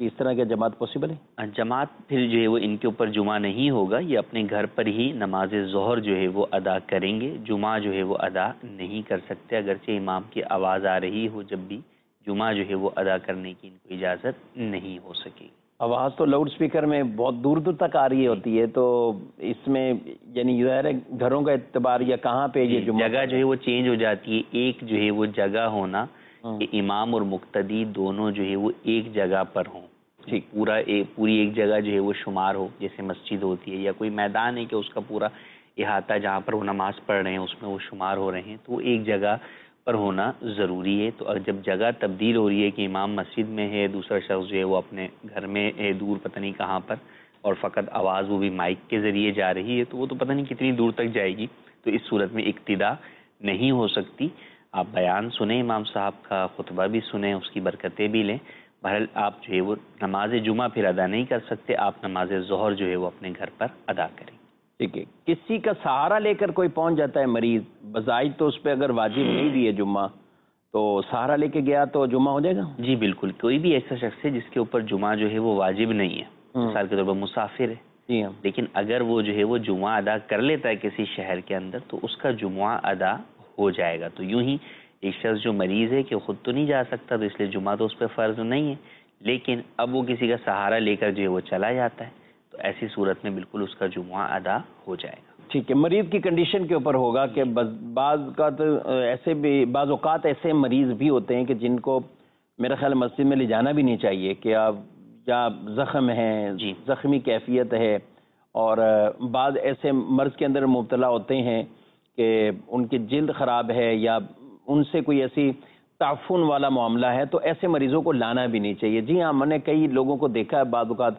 [SPEAKER 2] اس طرح کا جماعت پاسبل ہے؟
[SPEAKER 3] جماعت پھر جو ہے وہ ان کے اوپر جمعہ نہیں ہوگا، یہ اپنے گھر پر ہی نماز ظہر جو ہے وہ ادا کریں گے، جمعہ جو ہے وہ ادا نہیں کر سکتے، اگرچہ امام کی آواز آ رہی ہو جب بھی جمعہ جو ہے وہ ادا کرنے کی ان کو اجازت نہیں ہو سکے گی۔
[SPEAKER 2] آواز تو لاؤڈ سپیکر میں بہت دور دور تک آ رہی ہوتی ہے، تو اس میں یعنی ظاہر ہے گھروں کا اعتبار یا کہاں پہ یہ جمعہ
[SPEAKER 3] جگہ جو ہے وہ چینج ہو جاتی ہے، ایک جو ہے وہ جگہ ہونا کہ امام اور مقتدی دونوں جو ہے وہ ایک جگہ پر ہوں، ٹھیک، پورا ایک پوری ایک جگہ جو ہے وہ شمار ہو، جیسے مسجد ہوتی ہے یا کوئی میدان ہے کہ اس کا پورا احاطہ جہاں پر وہ نماز پڑھ رہے ہیں اس میں وہ شمار ہو رہے ہیں، تو وہ ایک جگہ پر ہونا ضروری ہے۔ تو جب جگہ تبدیل ہو رہی ہے کہ امام مسجد میں ہے، دوسرا شخص جو ہے وہ اپنے گھر میں ہے دور پتہ نہیں کہاں پر، اور فقط آواز وہ بھی مائک کے ذریعے جا رہی ہے، تو وہ تو پتہ نہیں کتنی دور تک جائے گی، تو اس صورت میں اقتدا نہیں ہو سکتی۔ آپ بیان سنیں امام صاحب کا، خطبہ بھی سنیں، اس کی برکتیں بھی لیں، بہرحال آپ جو ہے وہ نماز جمعہ پھر ادا نہیں کر سکتے، آپ نماز ظہر جو ہے وہ اپنے گھر پر ادا کریں۔
[SPEAKER 2] ٹھیک ہے، کسی کا سہارا لے کر کوئی پہنچ جاتا ہے مریض، بظاہر تو اس پہ اگر واجب نہیں بھی ہے جمعہ، تو سہارا لے کے گیا تو جمعہ ہو جائے گا؟
[SPEAKER 3] جی بالکل، کوئی بھی ایسا شخص ہے جس کے اوپر جمعہ جو ہے وہ واجب نہیں ہے، مثال کے طور پر مسافر ہے،
[SPEAKER 2] جی ہاں،
[SPEAKER 3] لیکن اگر وہ جو ہے وہ جمعہ ادا کر لیتا ہے کسی شہر کے اندر تو اس کا جمعہ ادا ہو جائے گا۔ تو یوں ہی ایک شخص جو مریض ہے کہ خود تو نہیں جا سکتا، تو اس لیے جمعہ تو اس پہ فرض نہیں ہے، لیکن اب وہ کسی کا سہارا لے کر جو ہے وہ چلا جاتا ہے، تو ایسی صورت میں بالکل اس کا جمعہ ادا ہو جائے گا۔
[SPEAKER 2] ٹھیک ہے، مریض کی کنڈیشن کے اوپر ہوگا کہ بعض اوقات ایسے بھی بعض اوقات ایسے مریض بھی ہوتے ہیں کہ جن کو میرا خیال مسجد میں لے جانا بھی نہیں چاہیے، کہ آپ یا زخم ہے،
[SPEAKER 3] جی
[SPEAKER 2] زخمی کیفیت ہے، اور بعض ایسے مرض کے اندر مبتلا ہوتے ہیں کہ ان کی جلد خراب ہے یا ان سے کوئی ایسی تعفن والا معاملہ ہے، تو ایسے مریضوں کو لانا بھی نہیں چاہیے۔ جی ہاں، میں نے کئی لوگوں کو دیکھا ہے، بعض اوقات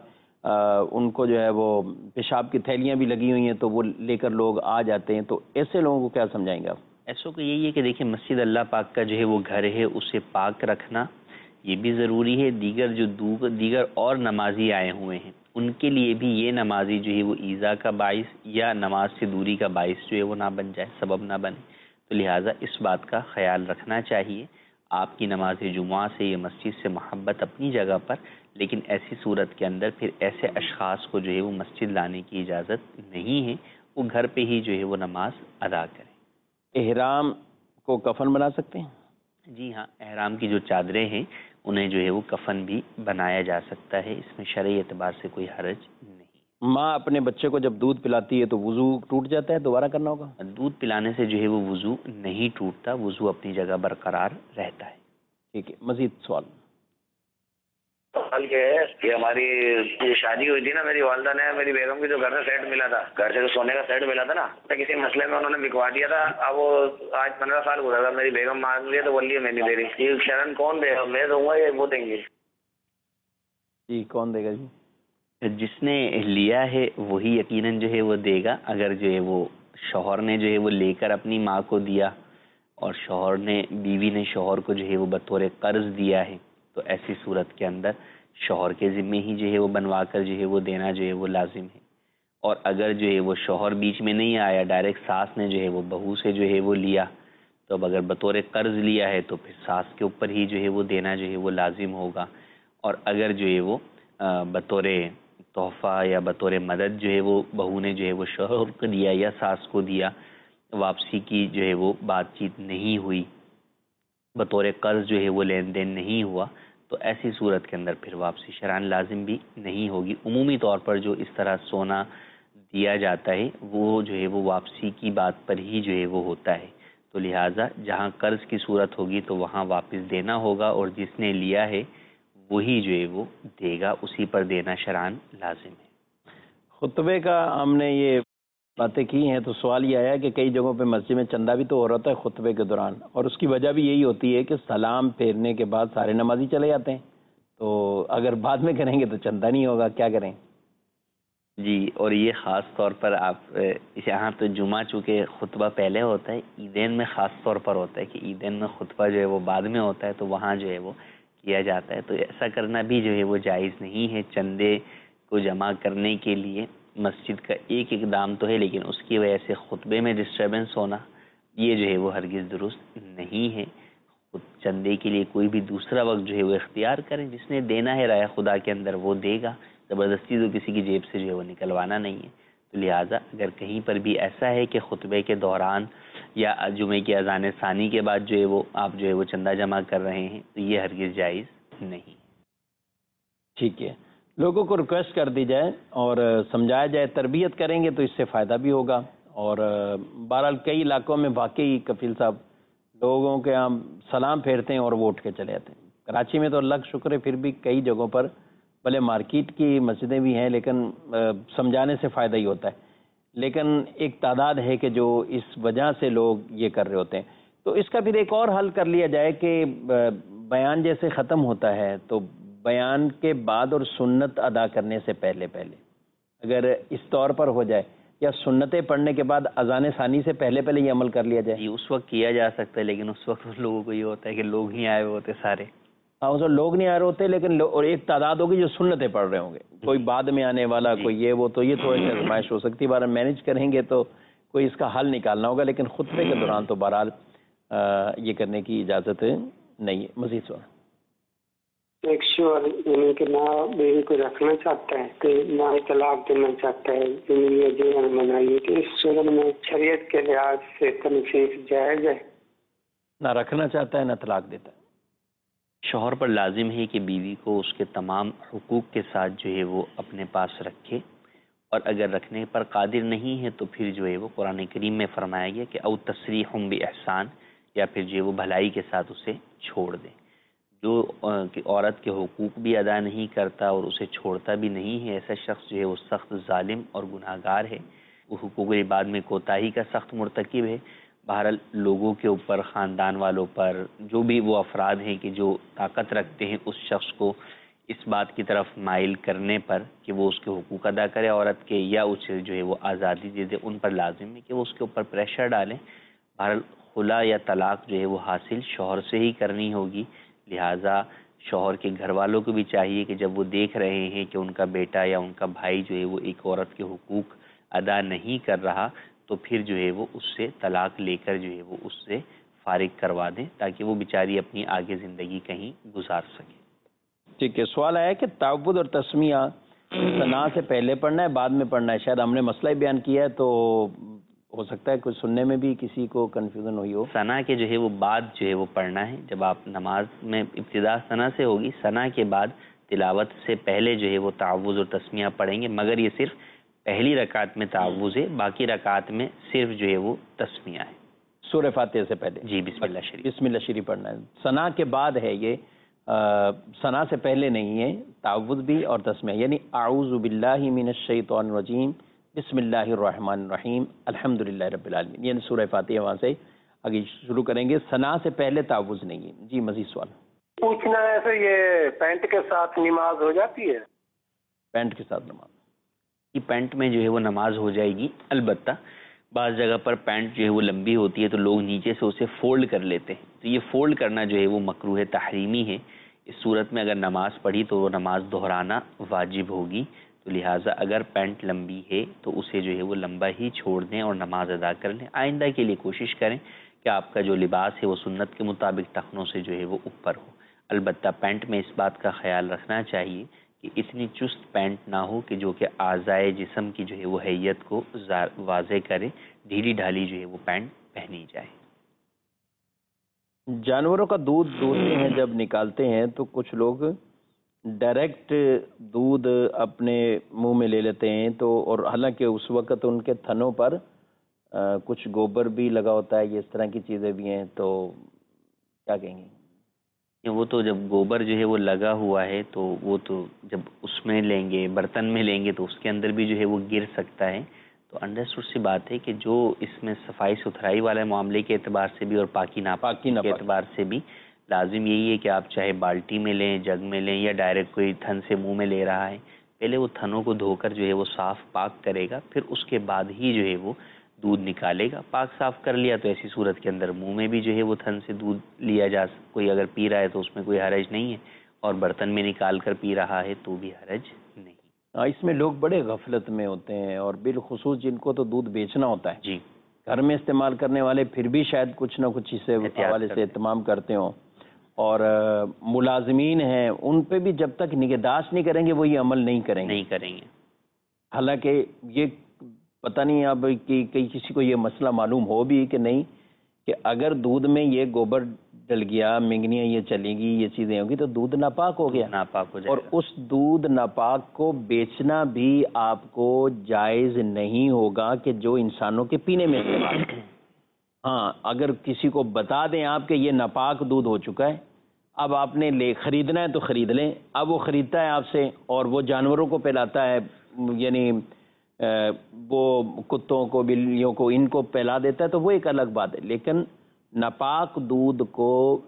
[SPEAKER 2] ان کو جو ہے وہ پیشاب کی تھیلیاں بھی لگی ہوئی ہیں تو وہ لے کر لوگ آ جاتے ہیں، تو ایسے لوگوں کو کیا سمجھائیں گے آپ؟
[SPEAKER 3] ایسوں کو یہی ہے کہ دیکھیں مسجد اللہ پاک کا جو ہے وہ گھر ہے، اسے پاک رکھنا یہ بھی ضروری ہے۔ دیگر جو دیگر اور نمازی آئے ہوئے ہیں ان کے لیے بھی یہ نمازی جو ہے وہ ایذا کا باعث یا نماز سے دوری کا باعث جو ہے وہ نہ بن جائے، سبب نہ بنے، تو لہٰذا اس بات کا خیال رکھنا چاہیے۔ آپ کی نماز جمعہ سے یا مسجد سے محبت اپنی جگہ پر، لیکن ایسی صورت کے اندر پھر ایسے اشخاص کو جو ہے وہ مسجد لانے کی اجازت نہیں ہے، وہ گھر پہ ہی جو ہے وہ نماز ادا کریں۔
[SPEAKER 2] احرام کو کفن بنا سکتے ہیں؟
[SPEAKER 3] جی ہاں، احرام کی جو چادریں ہیں انہیں جو ہے وہ کفن بھی بنایا جا سکتا ہے، اس میں شرعی اعتبار سے کوئی حرج نہیں۔
[SPEAKER 2] ماں اپنے بچے کو جب دودھ پلاتی ہے تو وضو ٹوٹ جاتا ہے، دوبارہ کرنا ہوگا؟
[SPEAKER 3] دودھ پلانے سے جو ہے وہ وضو نہیں ٹوٹتا، وضو اپنی جگہ برقرار رہتا ہے۔
[SPEAKER 2] ٹھیک ہے، مزید سوال؟
[SPEAKER 8] سوال یہ ہے کہ ہماری یہ شادی ہوئی تھی نا، میری والدہ نے میری بیگم کی جو گھر سے سیٹ ملا تھا، گھر سے جو سونے کا سیٹ ملا تھا نا، تو کسی مسئلے میں انہوں نے بکوا دیا تھا۔ اب وہ آج پندرہ سال گزرا تھا، میری بیگم مانگ رہی ہے تو بولیے میں نہیں دے رہی، یہ شرن کون دے گا؟ میں دوں گا یا وہ دیں گے؟
[SPEAKER 2] جی کون دے گا جی؟
[SPEAKER 3] جس نے لیا ہے وہی یقیناً جو ہے وہ دے گا۔ اگر جو ہے وہ شوہر نے جو ہے وہ لے کر اپنی ماں کو دیا اور شوہر نے بیوی نے شوہر کو جو ہے وہ بطور قرض دیا ہے، تو ایسی صورت کے اندر شوہر کے ذمے ہی جو ہے وہ بنوا کر جو ہے وہ دینا جو ہے وہ لازم ہے۔ اور اگر جو ہے وہ شوہر بیچ میں نہیں آیا، ڈائریکٹ ساس نے جو ہے وہ بہو سے جو ہے وہ لیا، تو اب اگر بطور قرض لیا ہے تو پھر ساس کے اوپر ہی جو ہے وہ دینا جو ہے وہ لازم ہوگا۔ اور اگر جو ہے وہ بطور تحفہ یا بطور مدد جو ہے وہ بہو نے جو ہے وہ شوہر کو دیا یا ساس کو دیا، واپسی کی جو ہے وہ بات چیت نہیں ہوئی، بطور قرض جو ہے وہ لین دین نہیں ہوا، تو ایسی صورت کے اندر پھر واپسی شرعاً لازم بھی نہیں ہوگی۔ عمومی طور پر جو اس طرح سونا دیا جاتا ہے وہ جو ہے وہ واپسی کی بات پر ہی جو ہے وہ ہوتا ہے، تو لہٰذا جہاں قرض کی صورت ہوگی تو وہاں واپس دینا ہوگا، اور جس نے لیا ہے وہی جو ہے وہ دے گا، اسی پر دینا شرعاً لازم ہے۔
[SPEAKER 2] خطبے کا ہم نے یہ باتیں کی ہیں تو سوال یہ آیا کہ کئی جگہوں پہ مسجد میں چندہ بھی تو ہو رہا ہے خطبے کے دوران، اور اس کی وجہ بھی یہی ہوتی ہے کہ سلام پھیرنے کے بعد سارے نمازی چلے جاتے ہیں، تو اگر بعد میں کریں گے تو چندہ نہیں ہوگا، کیا کریں؟
[SPEAKER 3] جی، اور یہ خاص طور پر آپ یہاں تو جمعہ چونکہ خطبہ پہلے ہوتا ہے، عیدین میں خاص طور پر ہوتا ہے کہ عیدین میں خطبہ جو ہے وہ بعد میں ہوتا ہے، تو وہاں جو ہے وہ کیا جاتا ہے، تو ایسا کرنا بھی جو ہے وہ جائز نہیں ہے۔ چندے کو جمع کرنے کے لیے مسجد کا ایک اقدام تو ہے، لیکن اس کی وجہ سے خطبے میں ڈسٹربنس ہونا یہ جو ہے وہ ہرگز درست نہیں ہے۔ چندے کے لیے کوئی بھی دوسرا وقت جو ہے وہ اختیار کریں. جس نے دینا ہے رائے خدا کے اندر وہ دے گا، زبردستی تو کسی کی جیب سے جو ہے وہ نکلوانا نہیں ہے. تو لہٰذا اگر کہیں پر بھی ایسا ہے کہ خطبے کے دوران یا جمعے کی اذان ثانی کے بعد جو ہے وہ آپ جو ہے وہ چندہ جمع کر رہے ہیں تو یہ ہرگز جائز نہیں.
[SPEAKER 2] ٹھیک ہے، لوگوں کو ریکویسٹ کر دی جائے اور سمجھایا جائے، تربیت کریں گے تو اس سے فائدہ بھی ہوگا. اور بہرحال کئی علاقوں میں واقعی کفیل صاحب لوگوں کے یہاں سلام پھیرتے ہیں اور وہ اٹھ کے چلے جاتے ہیں. کراچی میں تو اللہ کا شکر ہے پھر بھی کئی جگہوں پر بھلے مارکیٹ کی مسجدیں بھی ہیں لیکن سمجھانے سے فائدہ ہی ہوتا ہے. لیکن ایک تعداد ہے کہ جو اس وجہ سے لوگ یہ کر رہے ہوتے ہیں. تو اس کا پھر ایک اور حل کر لیا جائے کہ بیان جیسے ختم ہوتا ہے تو بیان کے بعد اور سنت ادا کرنے سے پہلے پہلے اگر اس طور پر ہو جائے یا سنتیں پڑھنے کے بعد اذان ثانی سے پہلے پہلے یہ عمل کر لیا جائے.
[SPEAKER 3] جی اس وقت کیا جا سکتا ہے، لیکن اس وقت لوگوں کو یہ ہوتا ہے کہ لوگ ہی آئے ہوئے ہوتے سارے.
[SPEAKER 2] ہاں اس وقت لوگ نہیں آ رہے ہوتے لیکن اور ایک تعداد ہوگی جو سنتیں پڑھ رہے ہوں گے، کوئی بعد میں آنے والا کوئی یہ وہ، تو یہ تھوڑی سی آزمائش ہو سکتی ہے. بہرحال مینیج کریں گے تو کوئی اس کا حل نکالنا ہوگا، لیکن خطبے کے دوران تو بہرحال یہ کرنے کی اجازت نہیں ہے. مزید سوال.
[SPEAKER 9] ایک شوہر یعنی کہ نہ بیوی کو رکھنا چاہتا ہے تو نہ طلاق دینا چاہتا ہے، زندگی جیون منائیے کہ اس صورت میں شریعت کے لحاظ سے تنفیذ جائز ہے؟
[SPEAKER 2] نہ رکھنا چاہتا ہے نہ طلاق دیتا ہے.
[SPEAKER 3] شوہر پر لازم ہے کہ بیوی کو اس کے تمام حقوق کے ساتھ جو ہے وہ اپنے پاس رکھے، اور اگر رکھنے پر قادر نہیں ہے تو پھر جو ہے وہ قرآن کریم میں فرمایا گیا کہ او تسریح باحسان، یا پھر جو ہے وہ بھلائی کے ساتھ اسے چھوڑ دیں. جو عورت کے حقوق بھی ادا نہیں کرتا اور اسے چھوڑتا بھی نہیں ہے، ایسا شخص جو ہے وہ سخت ظالم اور گناہ گار ہے. وہ حقوق العباد میں کوتاہی کا سخت مرتکب ہے. بہرحال لوگوں کے اوپر، خاندان والوں پر، جو بھی وہ افراد ہیں کہ جو طاقت رکھتے ہیں اس شخص کو اس بات کی طرف مائل کرنے پر کہ وہ اس کے حقوق ادا کرے عورت کے، یا اسے جو ہے وہ آزادی دے دے، ان پر لازم ہے کہ وہ اس کے اوپر پریشر ڈالیں. بہرحال خلا یا طلاق جو ہے وہ حاصل شوہر سے ہی کرنی ہوگی. لہٰذا شوہر کے گھر والوں کو بھی چاہیے کہ جب وہ دیکھ رہے ہیں کہ ان کا بیٹا یا ان کا بھائی جو ہے وہ ایک عورت کے حقوق ادا نہیں کر رہا تو پھر جو ہے وہ اس سے طلاق لے کر جو ہے وہ اس سے فارغ کروا دیں تاکہ وہ بیچاری اپنی آگے زندگی کہیں گزار سکے.
[SPEAKER 2] ٹھیک ہے، سوال آیا کہ تعوذ اور تسمیہ ثنا سے پہلے پڑھنا ہے بعد میں پڑھنا ہے. شاید ہم نے مسئلہ ہی بیان کیا ہے تو ہو سکتا ہے کچھ سننے میں بھی کسی کو کنفیوژن ہوئی ہو.
[SPEAKER 3] ثنا کے جو ہے وہ بعد جو ہے وہ پڑھنا ہے. جب آپ نماز میں ابتدا ثنا سے ہوگی، ثنا کے بعد تلاوت سے پہلے جو ہے وہ تعوذ اور تسمیہ پڑھیں گے، مگر یہ صرف پہلی رکعت میں تعوذ ہے، باقی رکعت میں صرف جو ہے وہ تسمیہ ہے.
[SPEAKER 2] سورہ فاتحہ سے پہلے
[SPEAKER 3] جی بسم اللہ شریف
[SPEAKER 2] بسم اللہ شریف پڑھنا ہے. ثنا کے بعد ہے یہ، ثنا سے پہلے نہیں ہے. تعوذ بھی اور تسمیہ، یعنی اعوذ باللہ من الشیطان الرجیم بسم اللہ الرحمن الرحیم الحمدللہ رب العالمین، یعنی سورہ فاتحہ وہاں سے آگے شروع کریں گے. ثنا سے پہلے تعوذ نہیں ہے. جی مزید سوال
[SPEAKER 9] پوچھنا ہے سر، یہ پینٹ کے ساتھ نماز ہو جاتی ہے؟
[SPEAKER 2] پینٹ کے ساتھ نماز
[SPEAKER 3] یہ پینٹ میں جو ہے وہ نماز ہو جائے گی. البتہ بعض جگہ پر پینٹ جو ہے وہ لمبی ہوتی ہے تو لوگ نیچے سے اسے فولڈ کر لیتے ہیں، تو یہ فولڈ کرنا جو ہے وہ مکروہ تحریمی ہے. اس صورت میں اگر نماز پڑھی تو وہ نماز دہرانا واجب ہوگی. تو لہٰذا اگر پینٹ لمبی ہے تو اسے جو ہے وہ لمبا ہی چھوڑ دیں اور نماز ادا کر لیں. آئندہ کے لیے کوشش کریں کہ آپ کا جو لباس ہے وہ سنت کے مطابق ٹخنوں سے جو ہے وہ اوپر ہو. البتہ پینٹ میں اس بات کا خیال رکھنا چاہیے کہ اتنی چست پینٹ نہ ہو کہ جو کہ اعضائے جسم کی جو ہے وہ حیت کو واضح کرے. ڈھیلی ڈھالی جو ہے وہ پینٹ پہنی جائے.
[SPEAKER 2] جانوروں کا دودھ دودھتے ہیں جب نکالتے ہیں تو کچھ لوگ ڈائریکٹ دودھ اپنے منہ میں لے لیتے ہیں، تو اور حالانکہ اس وقت ان کے تھنوں پر کچھ گوبر بھی لگا ہوتا ہے، یہ اس طرح کی چیزیں بھی ہیں، تو کیا کہیں گے؟
[SPEAKER 3] وہ تو جب گوبر جو ہے وہ لگا ہوا ہے تو وہ تو جب اس میں لیں گے، برتن میں لیں گے تو اس کے اندر بھی جو ہے وہ گر سکتا ہے. تو انڈرسٹوڈ سی بات ہے کہ جو اس میں صفائی ستھرائی والے معاملے کے اعتبار سے بھی اور پاکی ناپاکی کے اعتبار سے بھی لازم یہی ہے کہ آپ چاہے بالٹی میں لیں، جگ میں لیں، یا ڈائریکٹ کوئی تھن سے منہ میں لے رہا ہے، پہلے وہ تھنوں کو دھو کر جو ہے وہ صاف پاک کرے گا، پھر اس کے بعد ہی جو ہے وہ دودھ نکالے گا. پاک صاف کر لیا تو ایسی صورت کے اندر منہ میں بھی جو ہے وہ تھن سے دودھ لیا جا سکتا. کوئی اگر پی رہا ہے تو اس میں کوئی حرج نہیں ہے، اور برتن میں نکال کر پی رہا ہے تو بھی حرج نہیں.
[SPEAKER 2] اس میں لوگ بڑے غفلت میں ہوتے ہیں، اور بالخصوص جن کو تو دودھ بیچنا ہوتا ہے،
[SPEAKER 3] جی
[SPEAKER 2] گھر میں استعمال کرنے والے پھر بھی شاید کچھ نہ کچھ اس سے حوالے سے اہتمام کرتے ہوں. اور ملازمین ہیں ان پہ بھی جب تک نگہداشت نہیں کریں گے وہ یہ عمل نہیں کریں گے
[SPEAKER 3] نہیں کریں گے
[SPEAKER 2] حالانکہ یہ پتہ نہیں اب کہ کئی کسی کو یہ مسئلہ معلوم ہو بھی کہ نہیں کہ اگر دودھ میں یہ گوبر ڈل گیا، منگنیاں یہ چلیں گی، یہ چیزیں ہوں گی تو دودھ ناپاک ہو گیا،
[SPEAKER 3] ناپاک ہو جائے
[SPEAKER 2] اور اس دودھ ناپاک کو بیچنا بھی آپ کو جائز نہیں ہوگا کہ جو انسانوں کے پینے میں استعمال ہو۔ ہاں اگر کسی کو بتا دیں آپ کہ یہ ناپاک دودھ ہو چکا ہے، اب آپ نے لے خریدنا ہے تو خرید لیں، اب وہ خریدتا ہے آپ سے اور وہ جانوروں کو پلاتا ہے، یعنی وہ کتوں کو، بلیوں کو، ان کو پلا دیتا ہے تو وہ ایک الگ بات ہے، لیکن ناپاک دودھ کو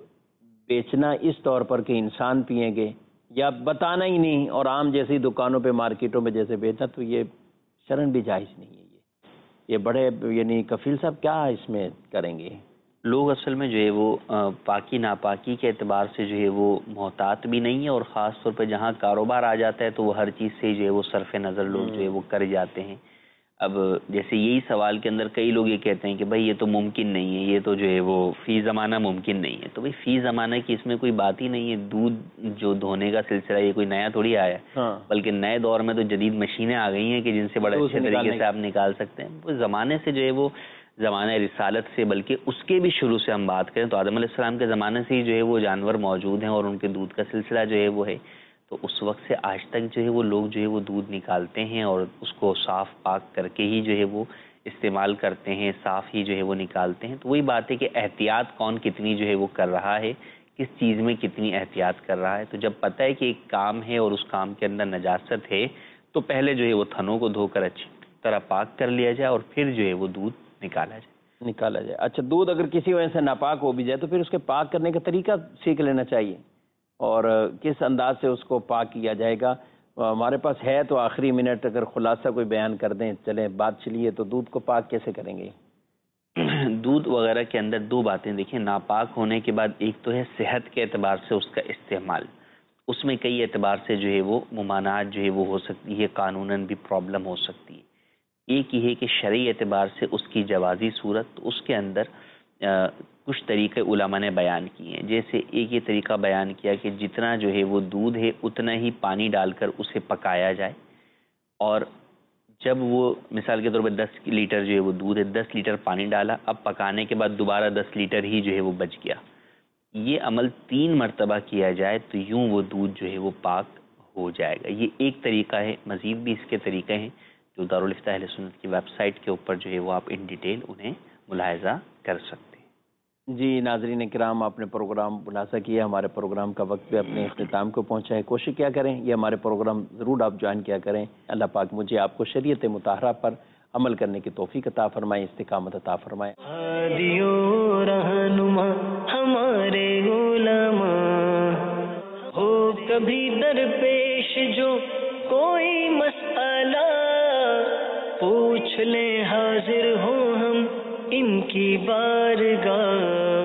[SPEAKER 2] بیچنا اس طور پر کہ انسان پئیں گے یا بتانا ہی نہیں اور عام جیسی دکانوں پہ مارکیٹوں میں جیسے بیچنا، تو یہ شرعاً بھی جائز نہیں ہے۔ یہ یہ بڑے یعنی کفیل صاحب کیا اس میں کریں گے؟
[SPEAKER 3] لوگ اصل میں جو ہے وہ پاکی ناپاکی کے اعتبار سے جو ہے وہ محتاط بھی نہیں ہے، اور خاص طور پہ جہاں کاروبار آ جاتا ہے تو وہ ہر چیز سے جو ہے وہ صرف نظر لوگ جو ہے وہ کر جاتے ہیں۔ اب جیسے یہی سوال کے اندر کئی لوگ یہ کہتے ہیں کہ بھائی یہ تو ممکن نہیں ہے، یہ تو جو ہے وہ فی زمانہ ممکن نہیں ہے، تو بھائی فی زمانہ کی اس میں کوئی بات ہی نہیں ہے۔ دودھ جو دھونے کا سلسلہ یہ کوئی نیا تھوڑی آیا ہے، بلکہ نئے دور میں تو جدید مشینیں آ گئی ہیں کہ جن سے بڑے اچھے طریقے سے آپ نکال سکتے ہیں۔ وہ زمانے سے جو ہے وہ زمانہ رسالت سے، بلکہ اس کے بھی شروع سے ہم بات کریں تو آدم علیہ السلام کے زمانے سے ہی جو ہے وہ جانور موجود ہیں اور ان کے دودھ کا سلسلہ جو ہے وہ ہے، تو اس وقت سے آج تک جو ہے وہ لوگ جو ہے وہ دودھ نکالتے ہیں اور اس کو صاف پاک کر کے ہی جو ہے وہ استعمال کرتے ہیں، صاف ہی جو ہے وہ نکالتے ہیں۔ تو وہی بات ہے کہ احتیاط کون کتنی جو ہے وہ کر رہا ہے، کس چیز میں کتنی احتیاط کر رہا ہے۔ تو جب پتہ ہے کہ ایک کام ہے اور اس کام کے اندر نجاست ہے تو پہلے جو ہے وہ تھنوں کو دھو کر اچھی طرح پاک کر لیا جائے اور پھر جو ہے وہ دودھ نکالا جائے
[SPEAKER 2] نکالا جائے اچھا دودھ اگر کسی وجہ سے ناپاک ہو بھی جائے تو پھر اس کے پاک کرنے کا طریقہ سیکھ لینا چاہیے، اور کس انداز سے اس کو پاک کیا جائے گا۔ ہمارے پاس ہے تو آخری منٹ اگر خلاصہ کوئی بیان کر دیں، چلیں بات چلیے، تو دودھ کو پاک کیسے کریں گے؟
[SPEAKER 3] دودھ وغیرہ کے اندر دو باتیں دیکھیں، ناپاک ہونے کے بعد ایک تو ہے صحت کے اعتبار سے اس کا استعمال، اس میں کئی اعتبار سے جو ہے وہ ممانعت جو ہے وہ ہو سکتی ہے، قانوناً بھی پرابلم ہو سکتی ہے۔ ایک یہ ہے کہ شرعی اعتبار سے اس کی جوازی صورت، اس کے اندر کچھ طریقے علماء نے بیان کیے ہیں۔ جیسے ایک یہ طریقہ بیان کیا کہ جتنا جو ہے وہ دودھ ہے اتنا ہی پانی ڈال کر اسے پکایا جائے، اور جب وہ مثال کے طور پہ دس لیٹر جو ہے وہ دودھ ہے، دس لیٹر پانی ڈالا، اب پکانے کے بعد دوبارہ دس لیٹر ہی جو ہے وہ بچ گیا، یہ عمل تین مرتبہ کیا جائے تو یوں وہ دودھ جو ہے وہ پاک ہو جائے گا۔ یہ ایک طریقہ ہے، مزید بھی اس کے طریقے ہیں جو دارالفتہ اہل سنت کی ویب سائٹ کے اوپر جو ہے وہ آپ ان ڈیٹیل انہیں ملاحظہ کر سکتے ہیں۔
[SPEAKER 2] جی ناظرین کرام، آپ نے پروگرام ملاحظہ کیا، ہمارے پروگرام کا وقت بھی اپنے اختتام کو پہنچا ہے۔ کوشش کیا کریں یہ ہمارے پروگرام ضرور آپ جوائن کیا کریں۔ اللہ پاک مجھے آپ کو شریعت مطہرہ پر عمل کرنے کی توفیق عطا فرمائے، استقامت عطا فرمائے۔
[SPEAKER 1] ہادی و رہنما ہمارے علماء، ہو کبھی درپیش جو کوئی مسئلہ، پوچھ لیں حاضر ہوں ہم ان کی بارگاہ۔